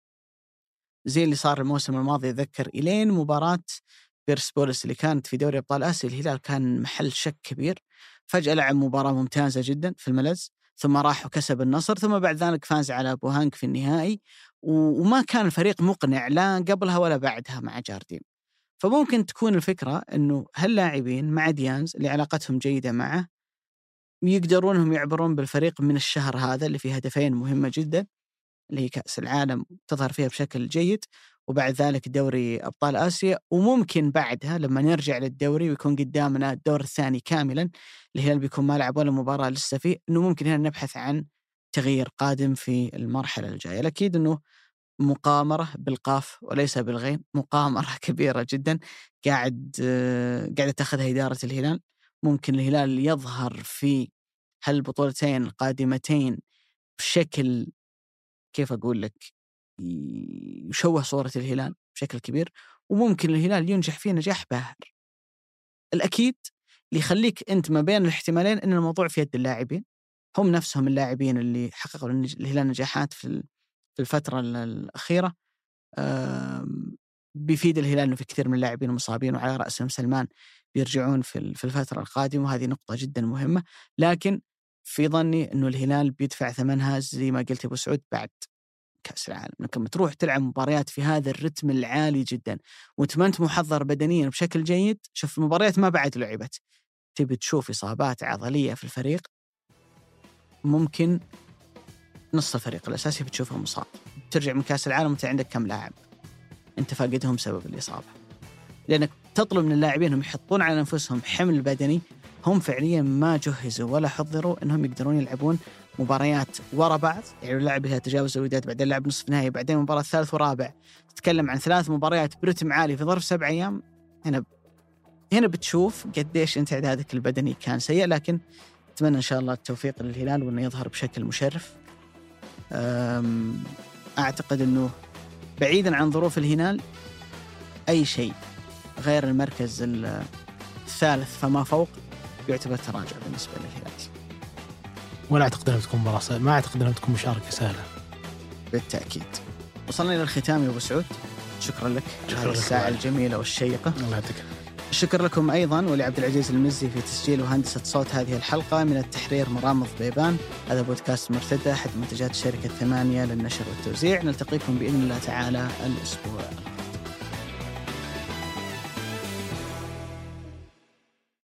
زي اللي صار الموسم الماضي. أذكر إلين مباراة بيرسبوليس اللي كانت في دوري أبطال آسيا، الهلال كان محل شك كبير، فجأة لعب مباراة ممتازة جدا في الملز، ثم راح وكسب النصر، ثم بعد ذلك فاز على بوهانك في النهائي، وما كان الفريق مقنع لا قبلها ولا بعدها مع جارديم. فممكن تكون الفكرة أنه هاللاعبين مع ديانز اللي علاقتهم جيدة معه يقدرونهم يعبرون بالفريق من الشهر هذا اللي فيه هدفين مهمة جدا، اللي هي كأس العالم تظهر فيها بشكل جيد، وبعد ذلك دوري أبطال آسيا، وممكن بعدها لما نرجع للدوري ويكون قدامنا الدور الثاني كاملا الهلال بيكون ما لعب ولا مباراة لسه فيه، أنه ممكن هنا نبحث عن تغيير قادم في المرحلة الجاية. أكيد أنه مقامرة بالقاف وليس بالغين، مقامرة كبيرة جدا قاعد قاعدة تأخذها إدارة الهلال. ممكن الهلال يظهر في هالبطولتين القادمتين بشكل كيف أقول لك يشوه صورة الهلال بشكل كبير، وممكن الهلال ينجح فيه نجاح باهر. الأكيد اللي يخليك أنت ما بين الاحتمالين أن الموضوع في يد اللاعبين، هم نفسهم اللاعبين اللي حققوا الهلال نجاحات في الفترة الأخيرة. بيفيد الهلال أنه في كثير من اللاعبين مصابين، وعلى رأسهم سلمان بيرجعون في الفترة القادمة، وهذه نقطة جدا مهمة. لكن في ظني أنه الهلال بيدفع ثمنها زي ما قلت أبو سعود بعد كأس العالم، لما تروح تلعب مباريات في هذا الرتم العالي جدا وتمنت محضر بدنيا بشكل جيد. شوف المباريات ما بعد لعبت، تبي تشوف إصابات عضلية في الفريق، ممكن نص الفريق الأساسي بتشوفه مصاب. ترجع من كأس العالم وانت عندك كم لاعب انت فاقدهم سبب الإصابة، لأنك تطلب من اللاعبين هم يحطون على أنفسهم حمل بدني هم فعليا ما جهزوا ولا حضروا أنهم يقدرون يلعبون مباريات ورا بعض. يعني اللاعب يتجاوز الوداد، بعدين لعب نصف نهائي، بعدين مباراة ثالث ورابع، تتكلم عن ثلاث مباريات برتم عالي في ظرف سبع أيام. هنا هنا بتشوف قديش انت إعدادك البدني كان سيء. لكن أتمنى إن شاء الله التوفيق للهلال وأنه يظهر بشكل مشرف. أعتقد أنه بعيدا عن ظروف الهلال أي شيء غير المركز الثالث فما فوق يعتبر تراجع بالنسبة للهلال. ولا أعتقد أنها تكون مباراة سهلة، ما أعتقد أنها تكون مشاركة سهلة بالتأكيد. وصلنا إلى الختام يا أبو سعود، شكرا لك على الساعة الجميلة والشيقة. الله يعطيك. شكر لكم أيضا ولعبد العزيز المزي في تسجيل وهندسة صوت هذه الحلقة. من التحرير مرامض بيبان. هذا بودكاست مرتدى أحد منتجات شركة ثمانية للنشر والتوزيع. نلتقيكم بإذن الله تعالى الأسبوع القادم.